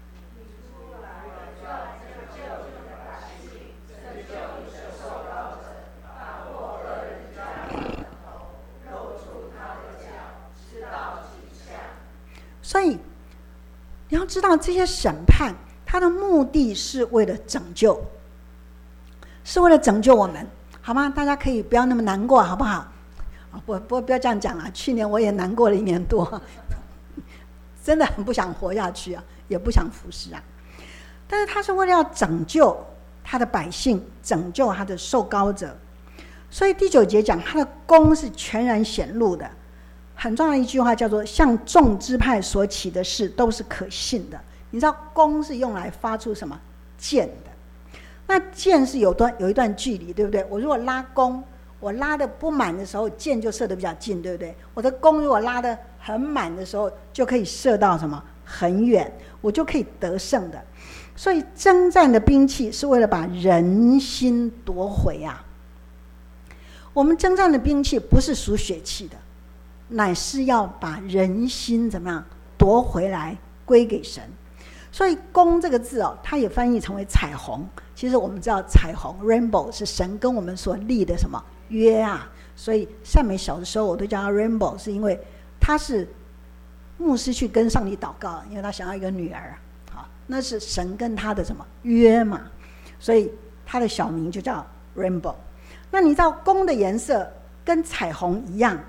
所以你要知道，这些审判它的目的是为了拯救，是为了拯救我们，好吗？大家可以不要那么难过，好不好？不要这样讲啊！去年我也难过了1年多，真的很不想活下去啊，也不想服侍啊。但是他是为了要拯救他的百姓，拯救他的受膏者。所以第9节讲他的功是全然显露的。很重要的一句话叫做向众支派所起的事都是可信的。你知道弓是用来发出什么箭的，那箭是有一段距离，对不对？我如果拉弓，我拉的不满的时候箭就射得比较近，对不对？我的弓如果拉的很满的时候就可以射到什么很远，我就可以得胜的。所以征战的兵器是为了把人心夺回啊。我们征战的兵器不是属血气的，乃是要把人心怎么样夺回来归给神。所以弓这个字它也翻译成为彩虹。其实我们知道彩虹 rainbow 是神跟我们所立的什么约啊，所以善美小的时候我都叫他 rainbow， 是因为他是牧师去跟上帝祷告，因为他想要一个女儿，那是神跟他的什么约嘛，所以他的小名就叫 rainbow。那你知道弓的颜色跟彩虹一样，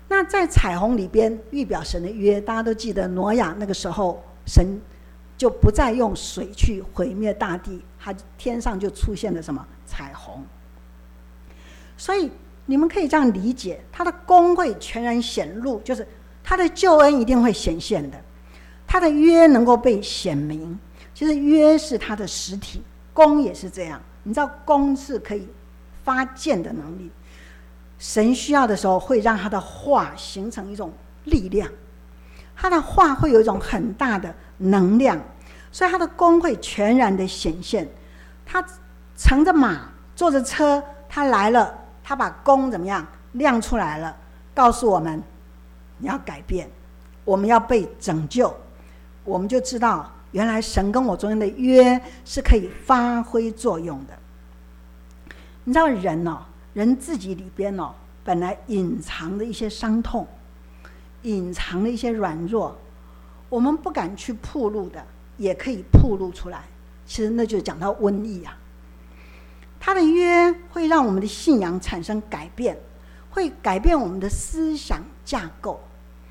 那在彩虹里边预表神的约，大家都记得挪亚那个时候，神就不再用水去毁灭大地，他天上就出现了什么彩虹。所以你们可以这样理解，他的功会全然显露，就是他的救恩一定会显现的，他的约能够被显明。其实约是他的实体，功也是这样。你知道功是可以发剑的能力，神需要的时候会让他的话形成一种力量，他的话会有一种很大的能量，所以他的功会全然的显现。他乘着马，坐着车，他来了，他把功怎么样亮出来了，告诉我们你要改变，我们要被拯救。我们就知道原来神跟我中间的约是可以发挥作用的。你知道人自己里边本来隐藏的一些伤痛，隐藏的一些软弱，我们不敢去暴露的，也可以暴露出来。其实那就讲到瘟疫啊。他的约会让我们的信仰产生改变，会改变我们的思想架构，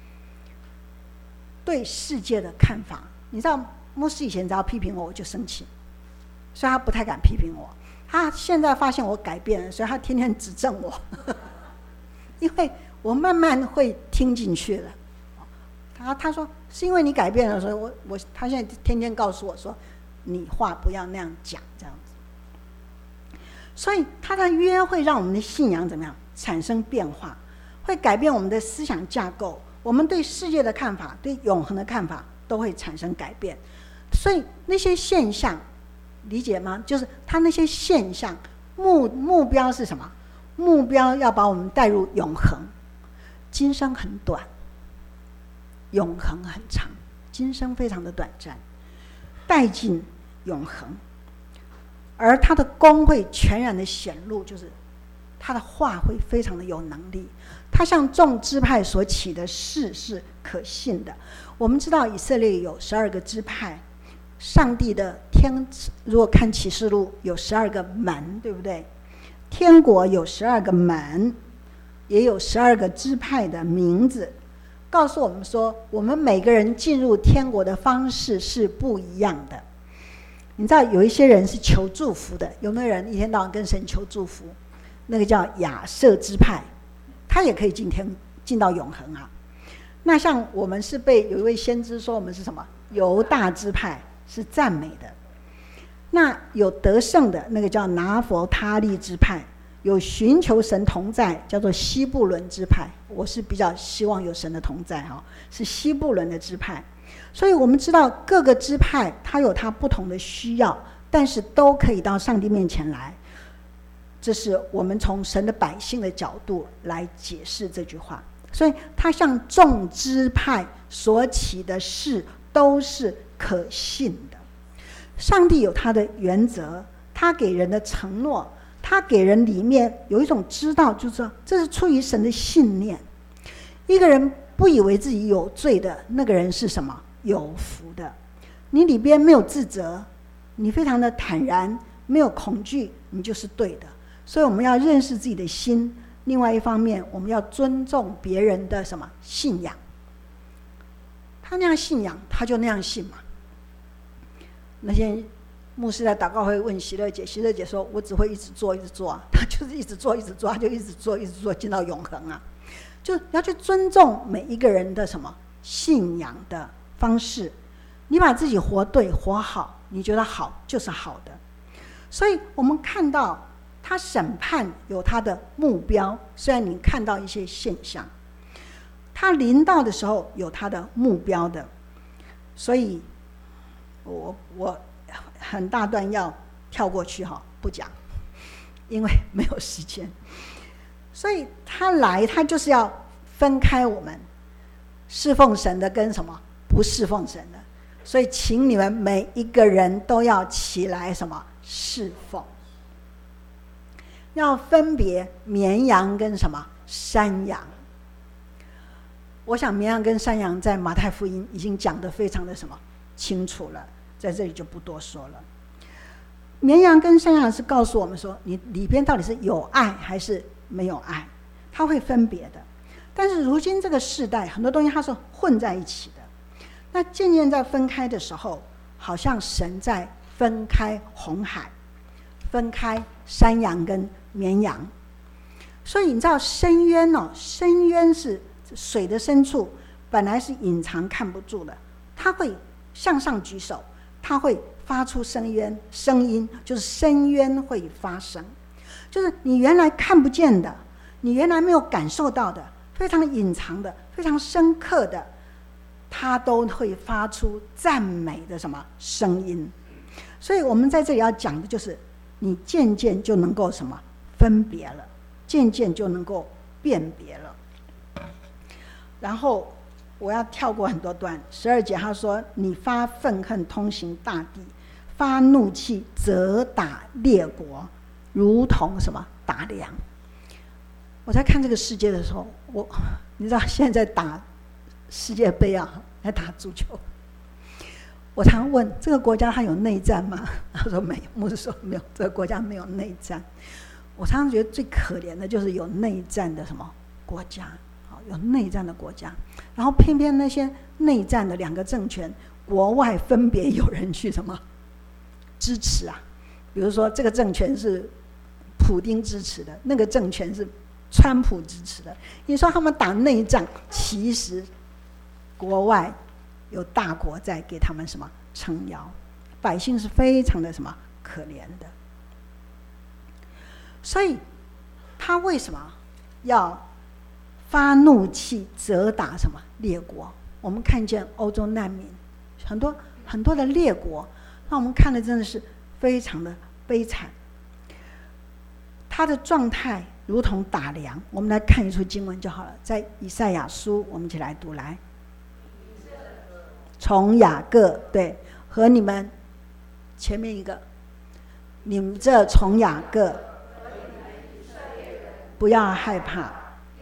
对世界的看法。你知道牧师以前只要批评我，我就生气，所以他不太敢批评我。他现在发现我改变了，所以他天天指正我因为我慢慢会听进去了。他说是因为你改变了，所以他现在天天告诉我说你话不要那样讲，这样子。所以他的约会让我们的信仰怎么样产生变化，会改变我们的思想架构，我们对世界的看法，对永恒的看法都会产生改变。所以那些现象理解吗？就是他那些现象目标是什么？目标要把我们带入永恒。今生很短，永恒很长。今生非常的短暂，带进永恒。而他的功会全然的显露，就是他的话会非常的有能力。他向众支派所起的誓是可信的。我们知道以色列有12个支派，上帝的天，如果看启示录有12个门，对不对？天国有12个门，也有12个支派的名字，告诉我们说我们每个人进入天国的方式是不一样的。你知道有一些人是求祝福的，有没有人一天到晚跟神求祝福？那个叫亚瑟支派，他也可以进到永恒啊。那像我们是被有一位先知说我们是什么？犹大支派，是赞美的。那有得胜的那个叫拿佛他利支派，有寻求神同在叫做西布伦支派。我是比较希望有神的同在是西布伦的支派。所以我们知道各个支派它有它不同的需要，但是都可以到上帝面前来。这是我们从神的百姓的角度来解释这句话。所以他向众支派所起的誓都是可信的。上帝有他的原则，他给人的承诺，他给人里面有一种知道，就是说这是出于神的信念。一个人不以为自己有罪的那个人是什么？有福的。你里边没有自责，你非常的坦然，没有恐惧，你就是对的。所以我们要认识自己的心，另外一方面我们要尊重别人的什么信仰。他那样信仰，他就那样信嘛。那些牧师在祷告会问喜乐姐，喜乐姐说我只会一直做一直做啊，他就是一直做一直做，他就一直做一直做，进到永恒啊。就要去尊重每一个人的什么信仰的方式，你把自己活对活好，你觉得好就是好的。所以我们看到他审判有他的目标，虽然你看到一些现象，他临到的时候有他的目标的。所以我很大段要跳过去不讲，因为没有时间。所以他来，他就是要分开我们侍奉神的跟什么不侍奉神的。所以请你们每一个人都要起来什么侍奉，要分别绵羊跟什么山羊。我想绵羊跟山羊在马太福音已经讲得非常的什么清楚了，在这里就不多说了。绵羊跟山羊是告诉我们说，你里边到底是有爱还是没有爱，它会分别的。 但是如今这个世代，很多东西它是混在一起的。那渐渐在分开的时候，好像神在分开红海，分开山羊跟绵羊。所以你知道深渊哦，深渊是水的深处，本来是隐藏看不住的，它会向上举手，它会发出声音，就是深渊会发生，就是你原来看不见的，你原来没有感受到的，非常隐藏的，非常深刻的，它都会发出赞美的什么声音。所以我们在这里要讲的就是，你渐渐就能够什么分别了，渐渐就能够辨别了。然后我要跳过很多段，12节他说：“你发愤恨通行大地，发怒气责打列国，如同什么打粮。”我在看这个世界的时候，你知道现在在打世界杯啊，在打足球。我常问这个国家它有内战吗？他说没有，牧师说没有，这个国家没有内战。我常常觉得最可怜的就是有内战的什么国家，有内战的国家，然后偏偏那些内战的两个政权，国外分别有人去什么支持啊？比如说这个政权是普丁支持的，那个政权是川普支持的。你说他们打内战，其实国外有大国在给他们什么撑腰，百姓是非常的什么可怜的。所以他为什么要发怒气责打什么列国？我们看见欧洲难民很多很多的列国，让我们看的真的是非常的悲惨。他的状态如同打粮。我们来看一处经文就好了，在以赛亚书，我们一起来读来。从雅各，对，和你们前面一个，你们这从雅各，不要害怕。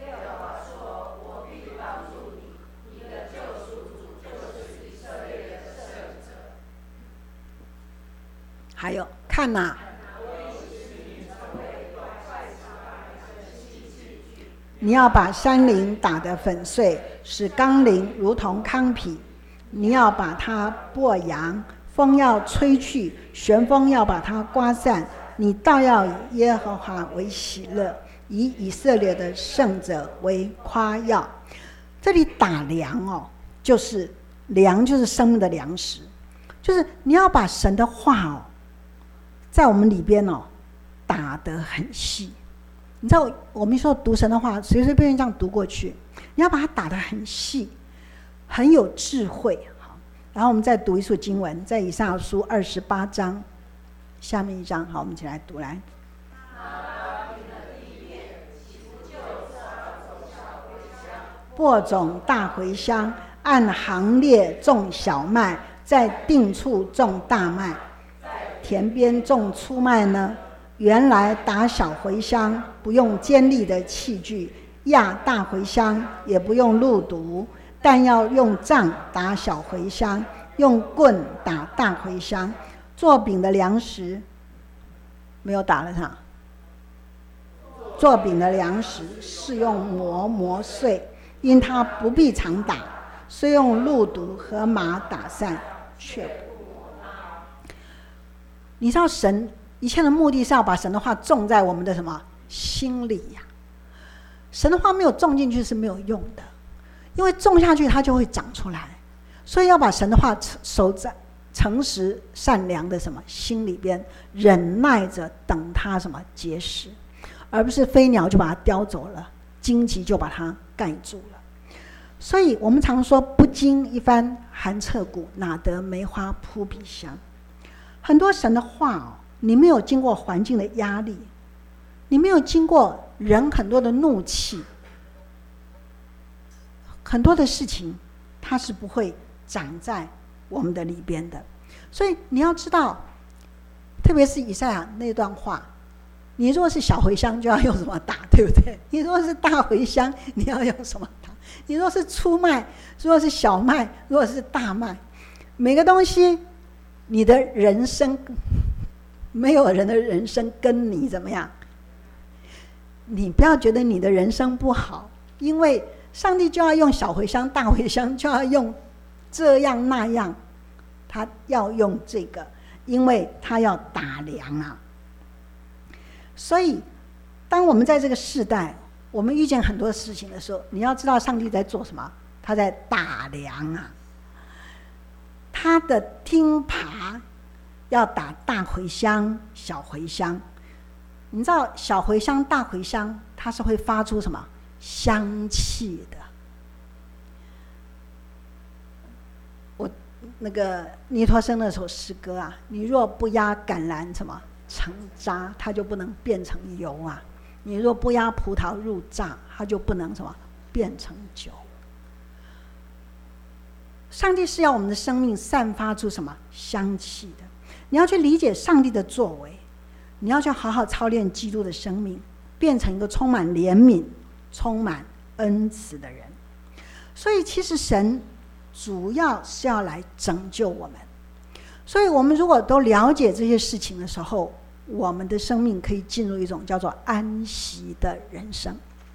还有看哪，你要把山林打得粉碎，使冈林如同糠皮。你要把它剥扬，风要吹去，旋风要把它刮散。你倒要以耶和华为喜乐，以以色列的圣者为夸耀。这里打粮哦，就是粮，就是生命的粮食，就是你要把神的话哦，在我们里边哦，打得很细。你知道我们说读神的话，随随便便这样读过去，你要把它打得很细，很有智慧。然后我们再读一处经文，在以赛亚书28章下面一章，好，我们一起来读来。播种大茴香，按行列种小麦，在定处种大麦，田边种粗麦呢？原来打小茴香不用尖利的器具，压大茴香也不用路毒，但要用杖打小茴香，用棍打大茴香。做饼的粮食没有打了它，做饼的粮食是用磨碎，因它不必常打，虽用路毒和麻打散，却不磨。你知道神一切的目的是要把神的话种在我们的什么心里呀？神的话没有种进去是没有用的，因为种下去它就会长出来。所以要把神的话守在诚实善良的什么心里边，忍耐着等它什么结实，而不是飞鸟就把它叼走了，荆棘就把它盖住了。所以我们常说不经一番寒彻骨，哪得梅花扑鼻香。很多神的话哦，你没有经过环境的压力，你没有经过人很多的怒气，很多的事情它是不会长在我们的里边的。所以你要知道，特别是以赛亚那段话，你如果是小茴香就要用什么打，对不对？你如果是大茴香你要用什么打？你如果是粗麦，如果是小麦，如果是大麦，每个东西你的人生，没有人的人生跟你怎么样。你不要觉得你的人生不好，因为上帝就要用小茴香、大茴香，就要用这样那样，他要用这个，因为他要打量啊。所以当我们在这个世代，我们遇见很多事情的时候，你要知道上帝在做什么，他在打量啊。他的听耙要打大茴香、小茴香。你知道小茴香、大茴香，它是会发出什么香气的。我那个尼托生那首诗歌啊，你若不压橄榄什么成渣，它就不能变成油啊；你若不压葡萄入榨，它就不能什么变成酒。上帝是要我们的生命散发出什么香气的？你要去理解上帝的作为，你要去好好操练基督的生命，变成一个充满怜悯、充满恩慈的人。所以其实神主要是要来拯救我们。所以我们如果都了解这些事情的时候，我们的生命可以进入一种叫做安息的人生。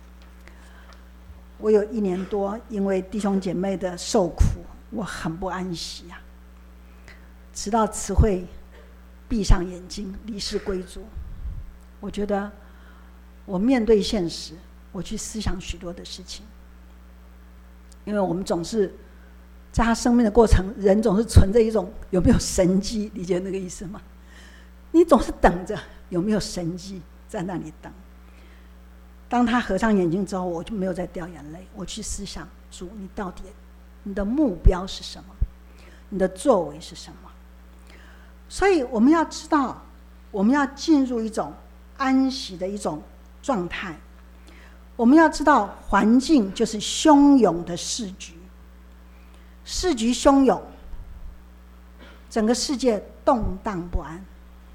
我有1年多因为弟兄姐妹的受苦，我很不安息啊，直到慈惠闭上眼睛离世归主。我觉得我面对现实，我去思想许多的事情，因为我们总是在他生命的过程，人总是存着一种有没有神迹，理解那个意思吗？你总是等着有没有神迹在那里等。当他合上眼睛之后，我就没有再掉眼泪，我去思想主，你到底你的目标是什么，你的作为是什么。所以我们要知道，我们要进入一种安息的一种状态。我们要知道环境就是汹涌的市局，市局汹涌，整个世界动荡不安，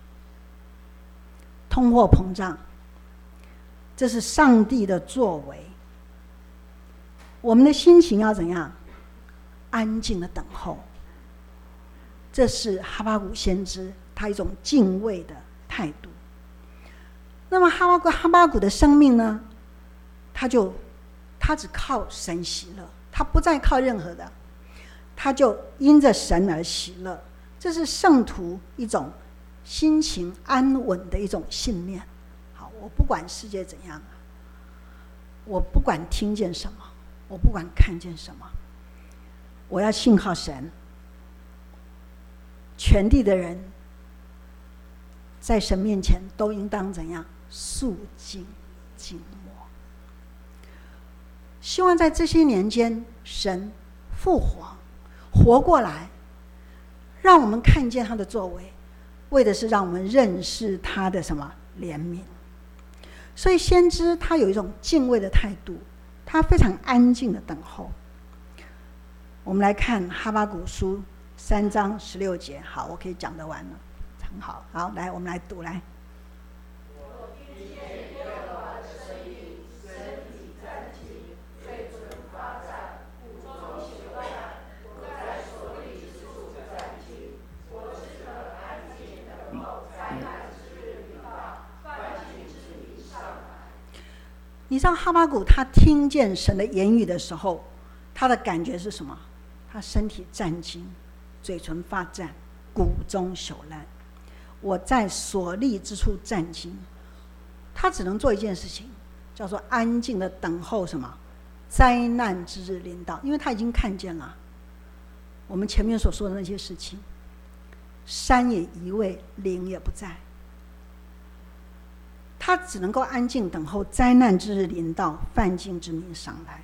通货膨胀，这是上帝的作为。我们的心情要怎样？安静的等候。这是哈巴谷先知他一种敬畏的态度。那么哈巴谷的生命呢，他只靠神喜乐，他不再靠任何的，他就因着神而喜乐。这是圣徒一种心情安稳的一种信念。好，我不管世界怎样，我不管听见什么，我不管看见什么，我要信靠神。全地的人在神面前都应当怎样？肃静静默。希望在这些年间，神复活过来，让我们看见他的作为，为的是让我们认识他的什么怜悯。所以先知他有一种敬畏的态度，他非常安静的等候。我们来看哈巴谷书3章16节。好，我可以讲得完了，很好。好，来，我们来读来。 我听见耶和华的声音，身体战兢，嘴唇发颤，骨中朽烂，我在所立之处战兢。我只可安静等候灾难之日临到，万军之名上来。 你知道哈巴谷他听见神的言语的时候，他的感觉是什么？他身体战兢，嘴唇发颤，骨中朽烂。我在所立之处战兢。他只能做一件事情，叫做安静的等候什么？灾难之日临到。因为他已经看见了我们前面所说的那些事情，山也移位，灵也不在。他只能够安静等候灾难之日临到，犯境之民上来。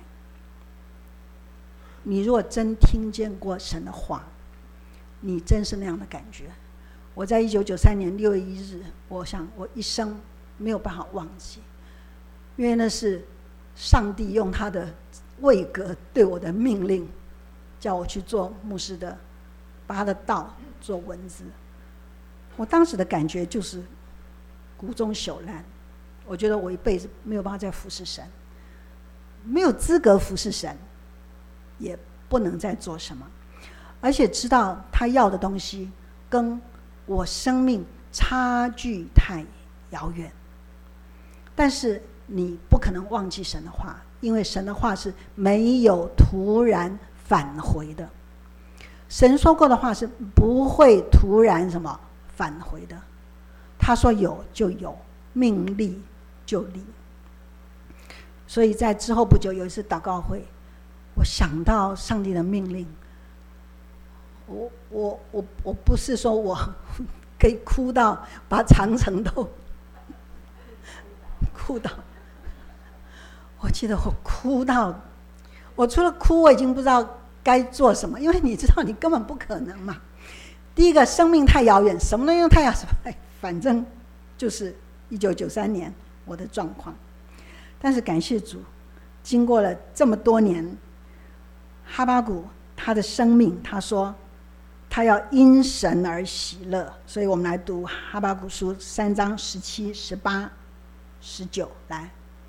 你若真听见过神的话，你真是那样的感觉。我在1993年6月1日，我想我一生没有办法忘记，因为那是上帝用他的位格对我的命令，叫我去做牧师的，把他的道做文字。我当时的感觉就是骨中朽烂，我觉得我一辈子没有办法再服侍神，没有资格服侍神，也不能再做什么，而且知道他要的东西跟我生命差距太遥远。但是你不可能忘记神的话，因为神的话是没有突然返回的。神说过的话是不会突然什么返回的，他说有就有，命立就立。所以在之后不久有一次祷告会，我想到上帝的命令，我不是说我可以哭到把长城都哭到，我记得我哭到，我除了哭我已经不知道该做什么，因为你知道你根本不可能嘛。第一个，生命太遥远，什么东西太遥远，反正就是1993年我的状况。但是感谢主，经过了这么多年，哈巴谷他的生命，他说他要因神而喜乐。所以我们来读哈巴谷书3章17、18、19，来。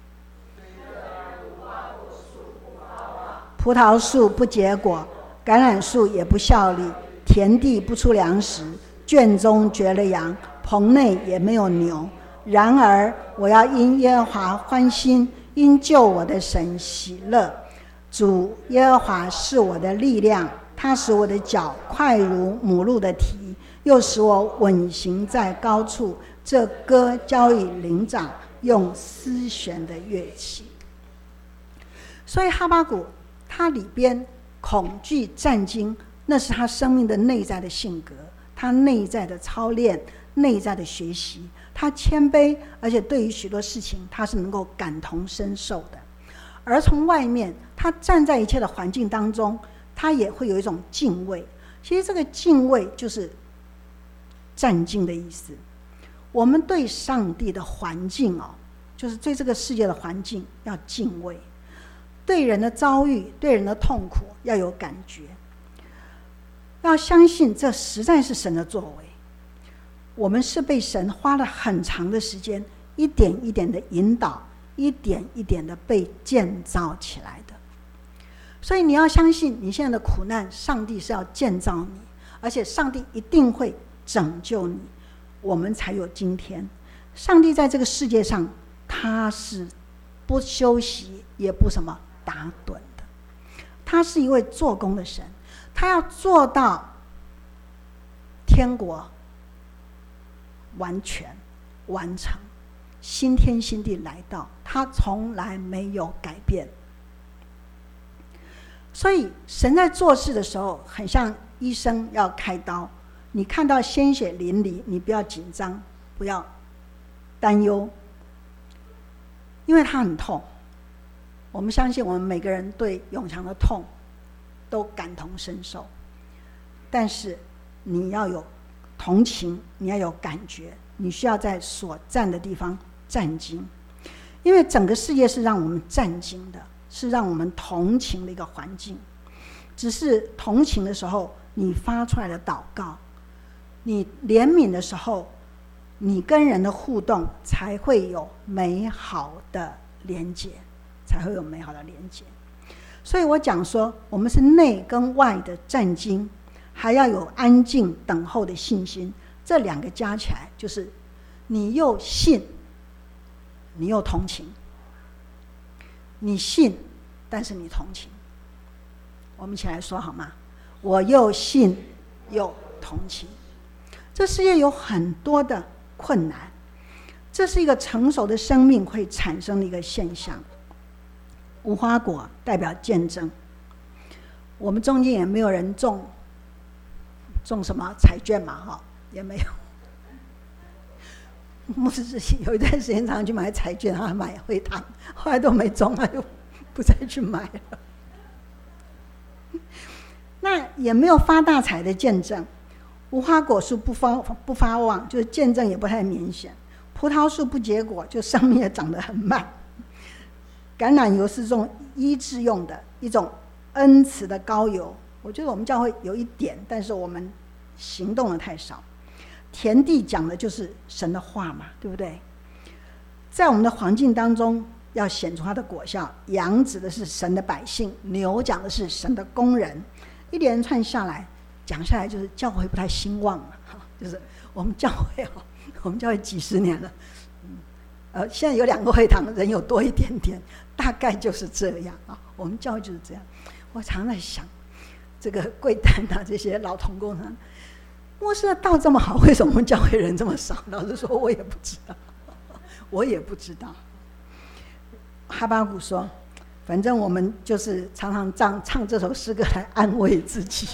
葡萄树不结果，橄榄树也不效力，田地不出粮食，圈中绝了羊，棚内也没有牛。然而我要因耶和华欢心，因救我的神喜乐。主耶和华是我的力量，他使我的脚快如母鹿的蹄，又使我稳行在高处。这歌交与灵长，用丝弦的乐器。所以哈巴谷他里边恐惧战惊，那是他生命的内在的性格，他内在的操练，内在的学习。他谦卑，而且对于许多事情他是能够感同身受的。而从外面他站在一切的环境当中，他也会有一种敬畏。其实这个敬畏就是战兢的意思。我们对上帝的环境就是对这个世界的环境要敬畏，对人的遭遇，对人的痛苦要有感觉，要相信这实在是神的作为。我们是被神花了很长的时间，一点一点的引导，一点一点的被建造起来的。所以你要相信你现在的苦难，上帝是要建造你，而且上帝一定会拯救你，我们才有今天。上帝在这个世界上，他是不休息也不什么打盹的，他是一位做工的神，他要做到天国完全完成，新天新地来到，他从来没有改变。所以神在做事的时候，很像医生要开刀，你看到鲜血淋漓，你不要紧张，不要担忧，因为它很痛。我们相信我们每个人对永强的痛都感同身受，但是你要有同情，你要有感觉，你需要在所站的地方战兢，因为整个世界是让我们战兢的，是让我们同情的一个环境。只是同情的时候，你发出来的祷告，你怜悯的时候，你跟人的互动才会有美好的连结，才会有美好的连结。所以我讲说，我们是内跟外的战兢，还要有安静等候的信心，这两个加起来就是你又信，你又同情。你信，但是你同情。我们一起来说好吗？我又信又同情。这世界有很多的困难，这是一个成熟的生命会产生的一个现象。无花果代表见证，我们中间也没有人中什么彩券嘛，也没有。牧师有一段时间常常去买彩券，还买回堂，后来都没中，他就不再去买了。那也没有发大财的见证，无花果树不发旺，就是见证也不太明显。葡萄树不结果，就生命也长得很慢。橄榄油是这种医治用的一种恩慈的膏油，我觉得我们教会有一点，但是我们行动的太少。田地讲的就是神的话嘛，对不对？在我们的环境当中要显出它的果效。羊指的是神的百姓，牛讲的是神的工人。一连串下来讲下来，就是教会不太兴旺了，就是我们教会几十年了， 现在有2个会堂，人有多一点点，大概就是这样啊。我们教会就是这样。我常在想，这个贵丹啊，这些老同工啊，牧师的道这么好，为什么我们教会人这么少？老实说，我也不知道，我也不知道。哈巴谷说，反正我们就是常常唱这首诗歌来安慰自己。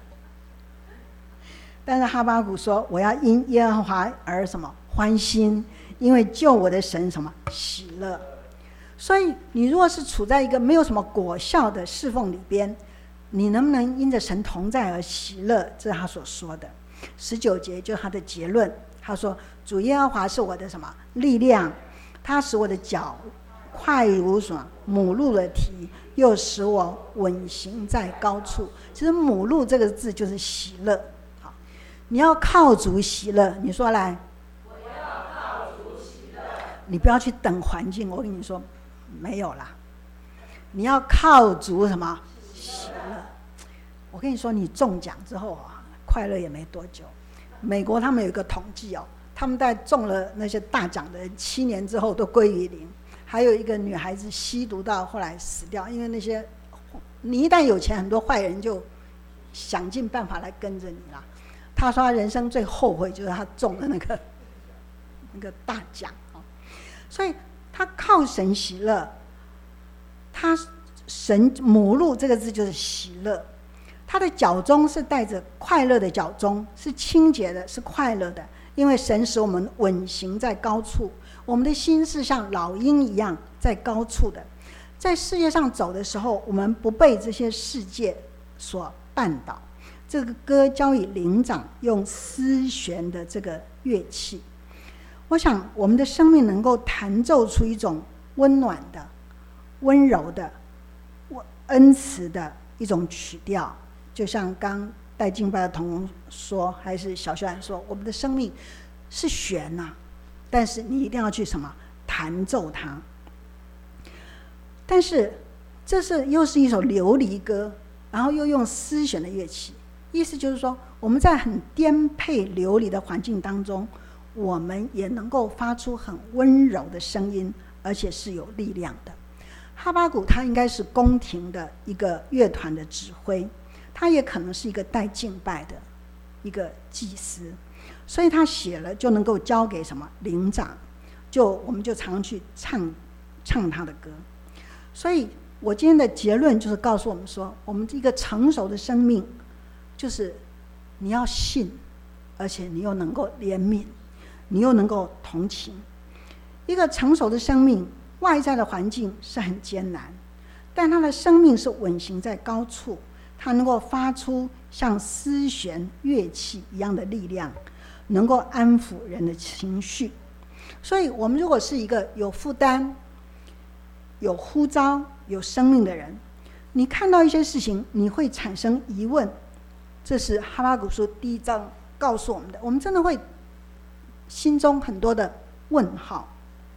但是哈巴谷说，我要因耶和华而什么欢心，因为救我的神什么喜乐。所以你如果是处在一个没有什么果效的侍奉里边，你能不能因着神同在而喜乐？这是他所说的。19节就是他的结论，他说，主耶和华是我的什么力量，他使我的脚快如什么母鹿的蹄，又使我稳行在高处。其实母鹿这个字就是喜乐。好，你要靠主喜乐，你说来， 我要靠主喜乐。 你不要去等环境，我跟你说没有啦，你要靠主什么喜乐。我跟你说，你中奖之后啊，快乐也没多久。美国他们有一个统计哦，他们在中了那些大奖的人7年之后都归于零。还有一个女孩子吸毒到后来死掉，因为那些你一旦有钱，很多坏人就想尽办法来跟着你啦。她说她人生最后悔就是她中了那个大奖。所以她靠神喜乐，她神母鹿这个字就是喜乐，她的脚中是带着快乐的脚中，是清洁的，是快乐的，因为神使我们稳行在高处。我们的心是像老鹰一样在高处的，在世界上走的时候，我们不被这些世界所绊倒。这个歌交与灵长用丝弦的这个乐器，我想我们的生命能够弹奏出一种温暖的、温柔的、恩慈的一种曲调。就像刚带敬拜的同工说，还是小学兰说，我们的生命是弦啊，但是你一定要去什么弹奏它。但是这又是一首流离歌，然后又用丝弦的乐器，意思就是说，我们在很颠沛流离的环境当中，我们也能够发出很温柔的声音，而且是有力量的。哈巴谷他应该是宫廷的一个乐团的指挥，他也可能是一个带敬拜的一个祭司，所以他写了就能够交给什么灵长，我们就常去唱他的歌。所以我今天的结论就是告诉我们说，我们一个成熟的生命就是你要信，而且你又能够怜悯，你又能够同情。一个成熟的生命，外在的环境是很艰难，但他的生命是稳行在高处，他能够发出像丝弦乐器一样的力量，能够安抚人的情绪。所以我们如果是一个有负担、有呼召、有生命的人，你看到一些事情你会产生疑问，这是哈巴谷书1章告诉我们的。我们真的会心中很多的问号，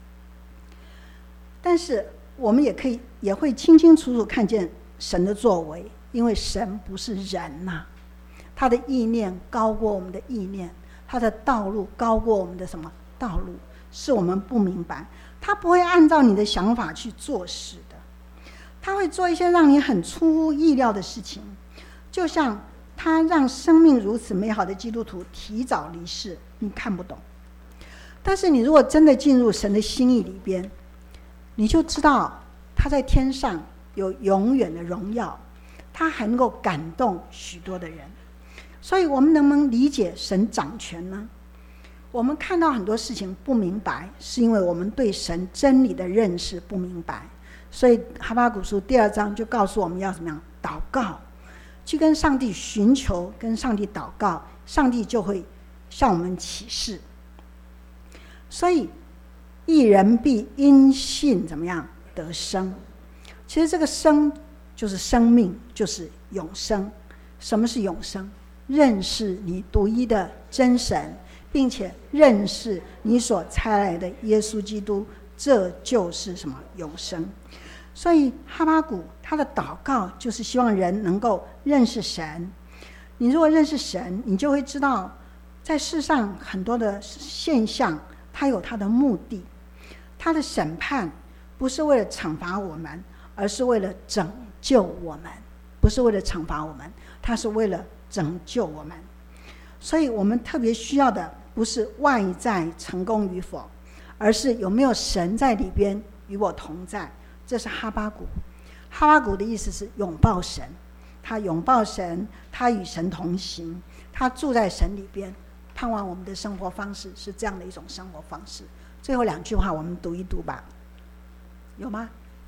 但是我们也会清清楚楚看见神的作为，因为神不是人呐，他的意念高过我们的意念，他的道路高过我们的什么道路，是我们不明白。他不会按照你的想法去做事的，他会做一些让你很出乎意料的事情。就像他让生命如此美好的基督徒提早离世，你看不懂。但是你如果真的进入神的心意里边，你就知道他在天上有永远的荣耀，他还能够感动许多的人。所以我们能不能理解神掌权呢？我们看到很多事情不明白，是因为我们对神真理的认识不明白。所以哈巴谷书2章就告诉我们要怎么样祷告，去跟上帝寻求，跟上帝祷告，上帝就会向我们启示。所以义人必因信怎么样得生。其实这个生就是生命，就是永生。什么是永生？认识你独一的真神，并且认识你所差来的耶稣基督，这就是什么永生。所以哈巴谷他的祷告就是希望人能够认识神。你如果认识神，你就会知道在世上很多的现象它有它的目的， 他的审判不是为了惩罚我们，而是为了拯救我们。不是为了惩罚我们，他是为了拯救我们。所以我们特别需要的不是外在成功与否，而是有没有神在里边与我同在。这是哈巴谷。哈巴谷的意思是拥抱神，他拥抱神，他与神同行，他住在神里边。盼望我们的生活方式是这样的一种生活方式。最后2句话我们读一读吧，有吗？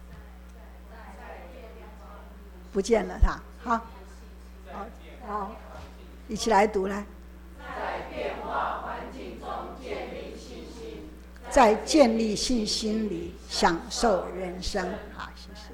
不见了他。好，一起来读来。 在变化环境中建立信心， 在建立信心里享受人生。好，谢谢。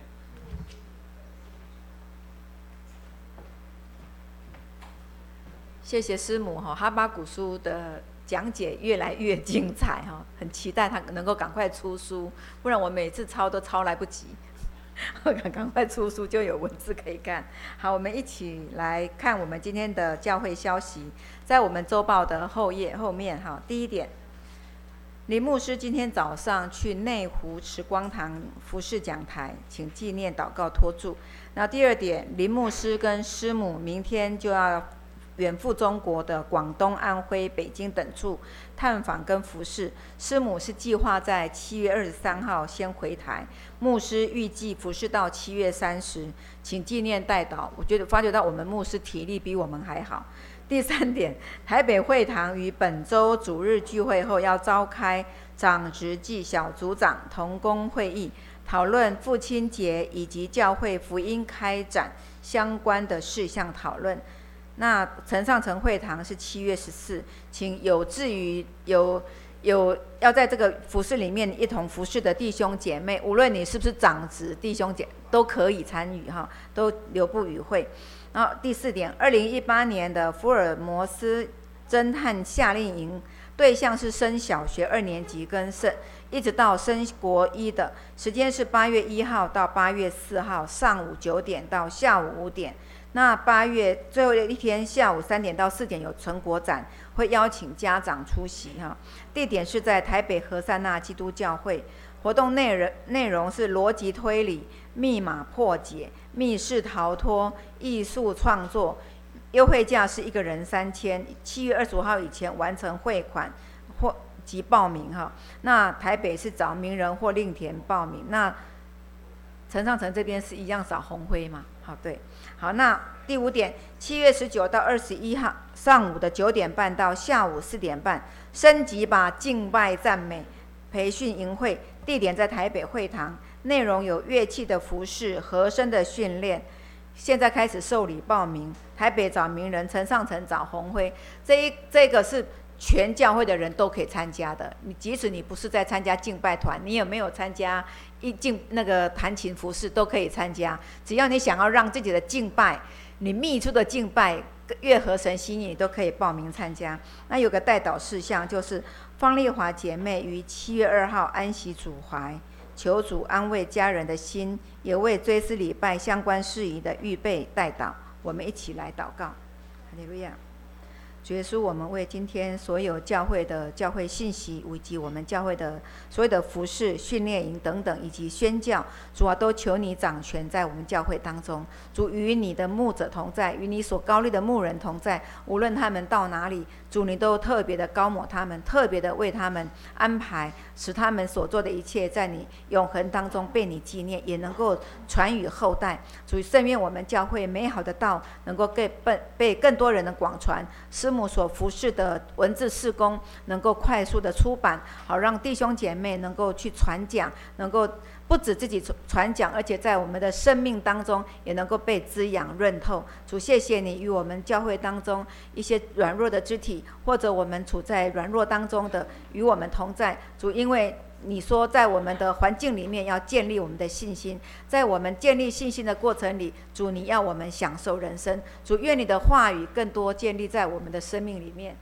谢谢师母哈，哈巴谷书的讲解越来越精彩哈，很期待他能够赶快出书，不然我每次抄都抄来不及。赶快出书就有文字可以看。好，我们一起来看我们今天的教会消息，在我们周报的后面哈。第一点，林牧师今天早上去内湖慈光堂服侍讲台，请纪念祷告托住。那第二点，林牧师跟师母明天就要远赴中国的广东、安徽、北京等处探访跟服侍。师母是计划在7月23号先回台，牧师预计服侍到7月30，请纪念代祷。我发觉到我们牧师体力比我们还好。第三点，台北会堂于本周主日聚会后要召开长职暨小组长同工会议，讨论父亲节以及教会福音开展相关的事项讨论。那陈上城会堂是7月14，请有志于有要在这个服事里面一同服事的弟兄姐妹，无论你是不是长子弟兄姐都可以参与哈，都留步与会。然后第4点，2018年的福尔摩斯侦探夏令营对象是升小学2年级跟一直到升国1的，时间是8月1号到8月4号上午9点到下午5点。那8月最后一天下午3点到4点有成果展，会邀请家长出席哈。地点是在台北和散那基督教会。活动内容是逻辑推理、密码破解、密室逃脱、艺术创作。优惠价是1个人3000，7月25号以前完成汇款或及报名哈。那台北是找名人或另填报名。那陈上城这边是一样找红辉嘛？好，对，好，那第5点，7月19到21号上午的9点半到下午4点半，升级吧敬拜赞美培训营会，地点在台北会堂，内容有乐器的服饰、和声的训练。现在开始受理报名，台北找名人，陈上城找红辉，这个是全教会的人都可以参加的。你即使你不是在参加敬拜团，你有没有参加那个弹琴服饰都可以参加。只要你想要让自己的敬拜，你秘出的敬拜越合神心意，你都可以报名参加。那有个代祷事项，就是方丽华姐妹于7月2号安息主怀，求主安慰家人的心，也为追思礼拜相关事宜的预备代祷。我们一起来祷告。哈利路亚。主耶稣，我们为今天所有教会的教会信息，以及我们教会的所有的服事、训练营等等，以及宣教，主啊，都求你掌权在我们教会当中。主，与你的牧者同在，与你所高立的牧人同在，无论他们到哪里，主你都特别的高抹他们，特别的为他们安排，使他们所做的一切在你永恒当中被你纪念，也能够传与后代。主，甚愿我们教会美好的道能够被更多人的广传，师母所服侍的文字事工能够快速的出版，好让弟兄姐妹能够去传讲，能够不止自己传讲，而且在我们的生命当中也能够被滋养润透。主，谢谢你与我们教会当中一些软弱的肢体，或者我们处在软弱当中的，与我们同在。主，因为你说在我们的环境里面要建立我们的信心，在我们建立信心的过程里，主你要我们享受人生。主，愿你的话语更多建立在我们的生命里面。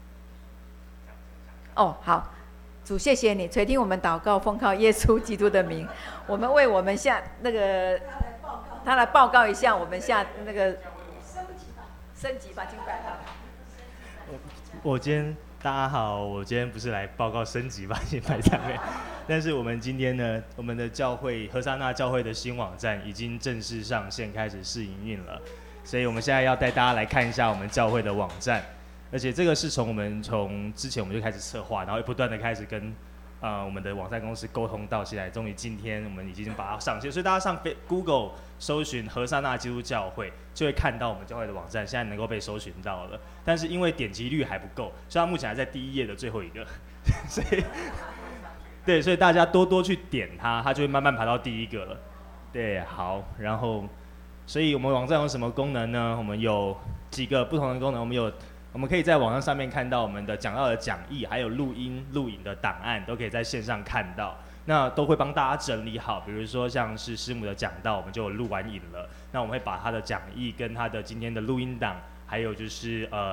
好，主谢谢你垂听我们祷告，奉靠耶稣基督的名。我们为我们下那个他来报告一下，我们下那个升级吧敬拜。 我今天大家好，我今天不是来报告升级吧，新派赞美。但是我们今天呢，我们的教会和撒那教会的新网站已经正式上线，开始试营运了。所以我们现在要带大家来看一下我们教会的网站，而且这个是从之前我们就开始策划，然后不断的开始跟我们的网站公司沟通到现在，终于今天我们已经把它上线，所以大家上 Google 搜寻和撒那基督教会，就会看到我们教会的网站现在能够被搜寻到了。但是因为点击率还不够，所以它目前还在第1页的最后一个，所以对，所以大家多多去点它，它就会慢慢爬到第1个了。对，好，然后所以我们网站有什么功能呢？我们有几个不同的功能，我们可以在网站上面看到我们的讲到的讲义，还有录音、录影的档案，都可以在线上看到。那都会帮大家整理好，比如说像是师母的讲道，我们就有录完影了。那我们会把他的讲义跟他的今天的录音档，还有就是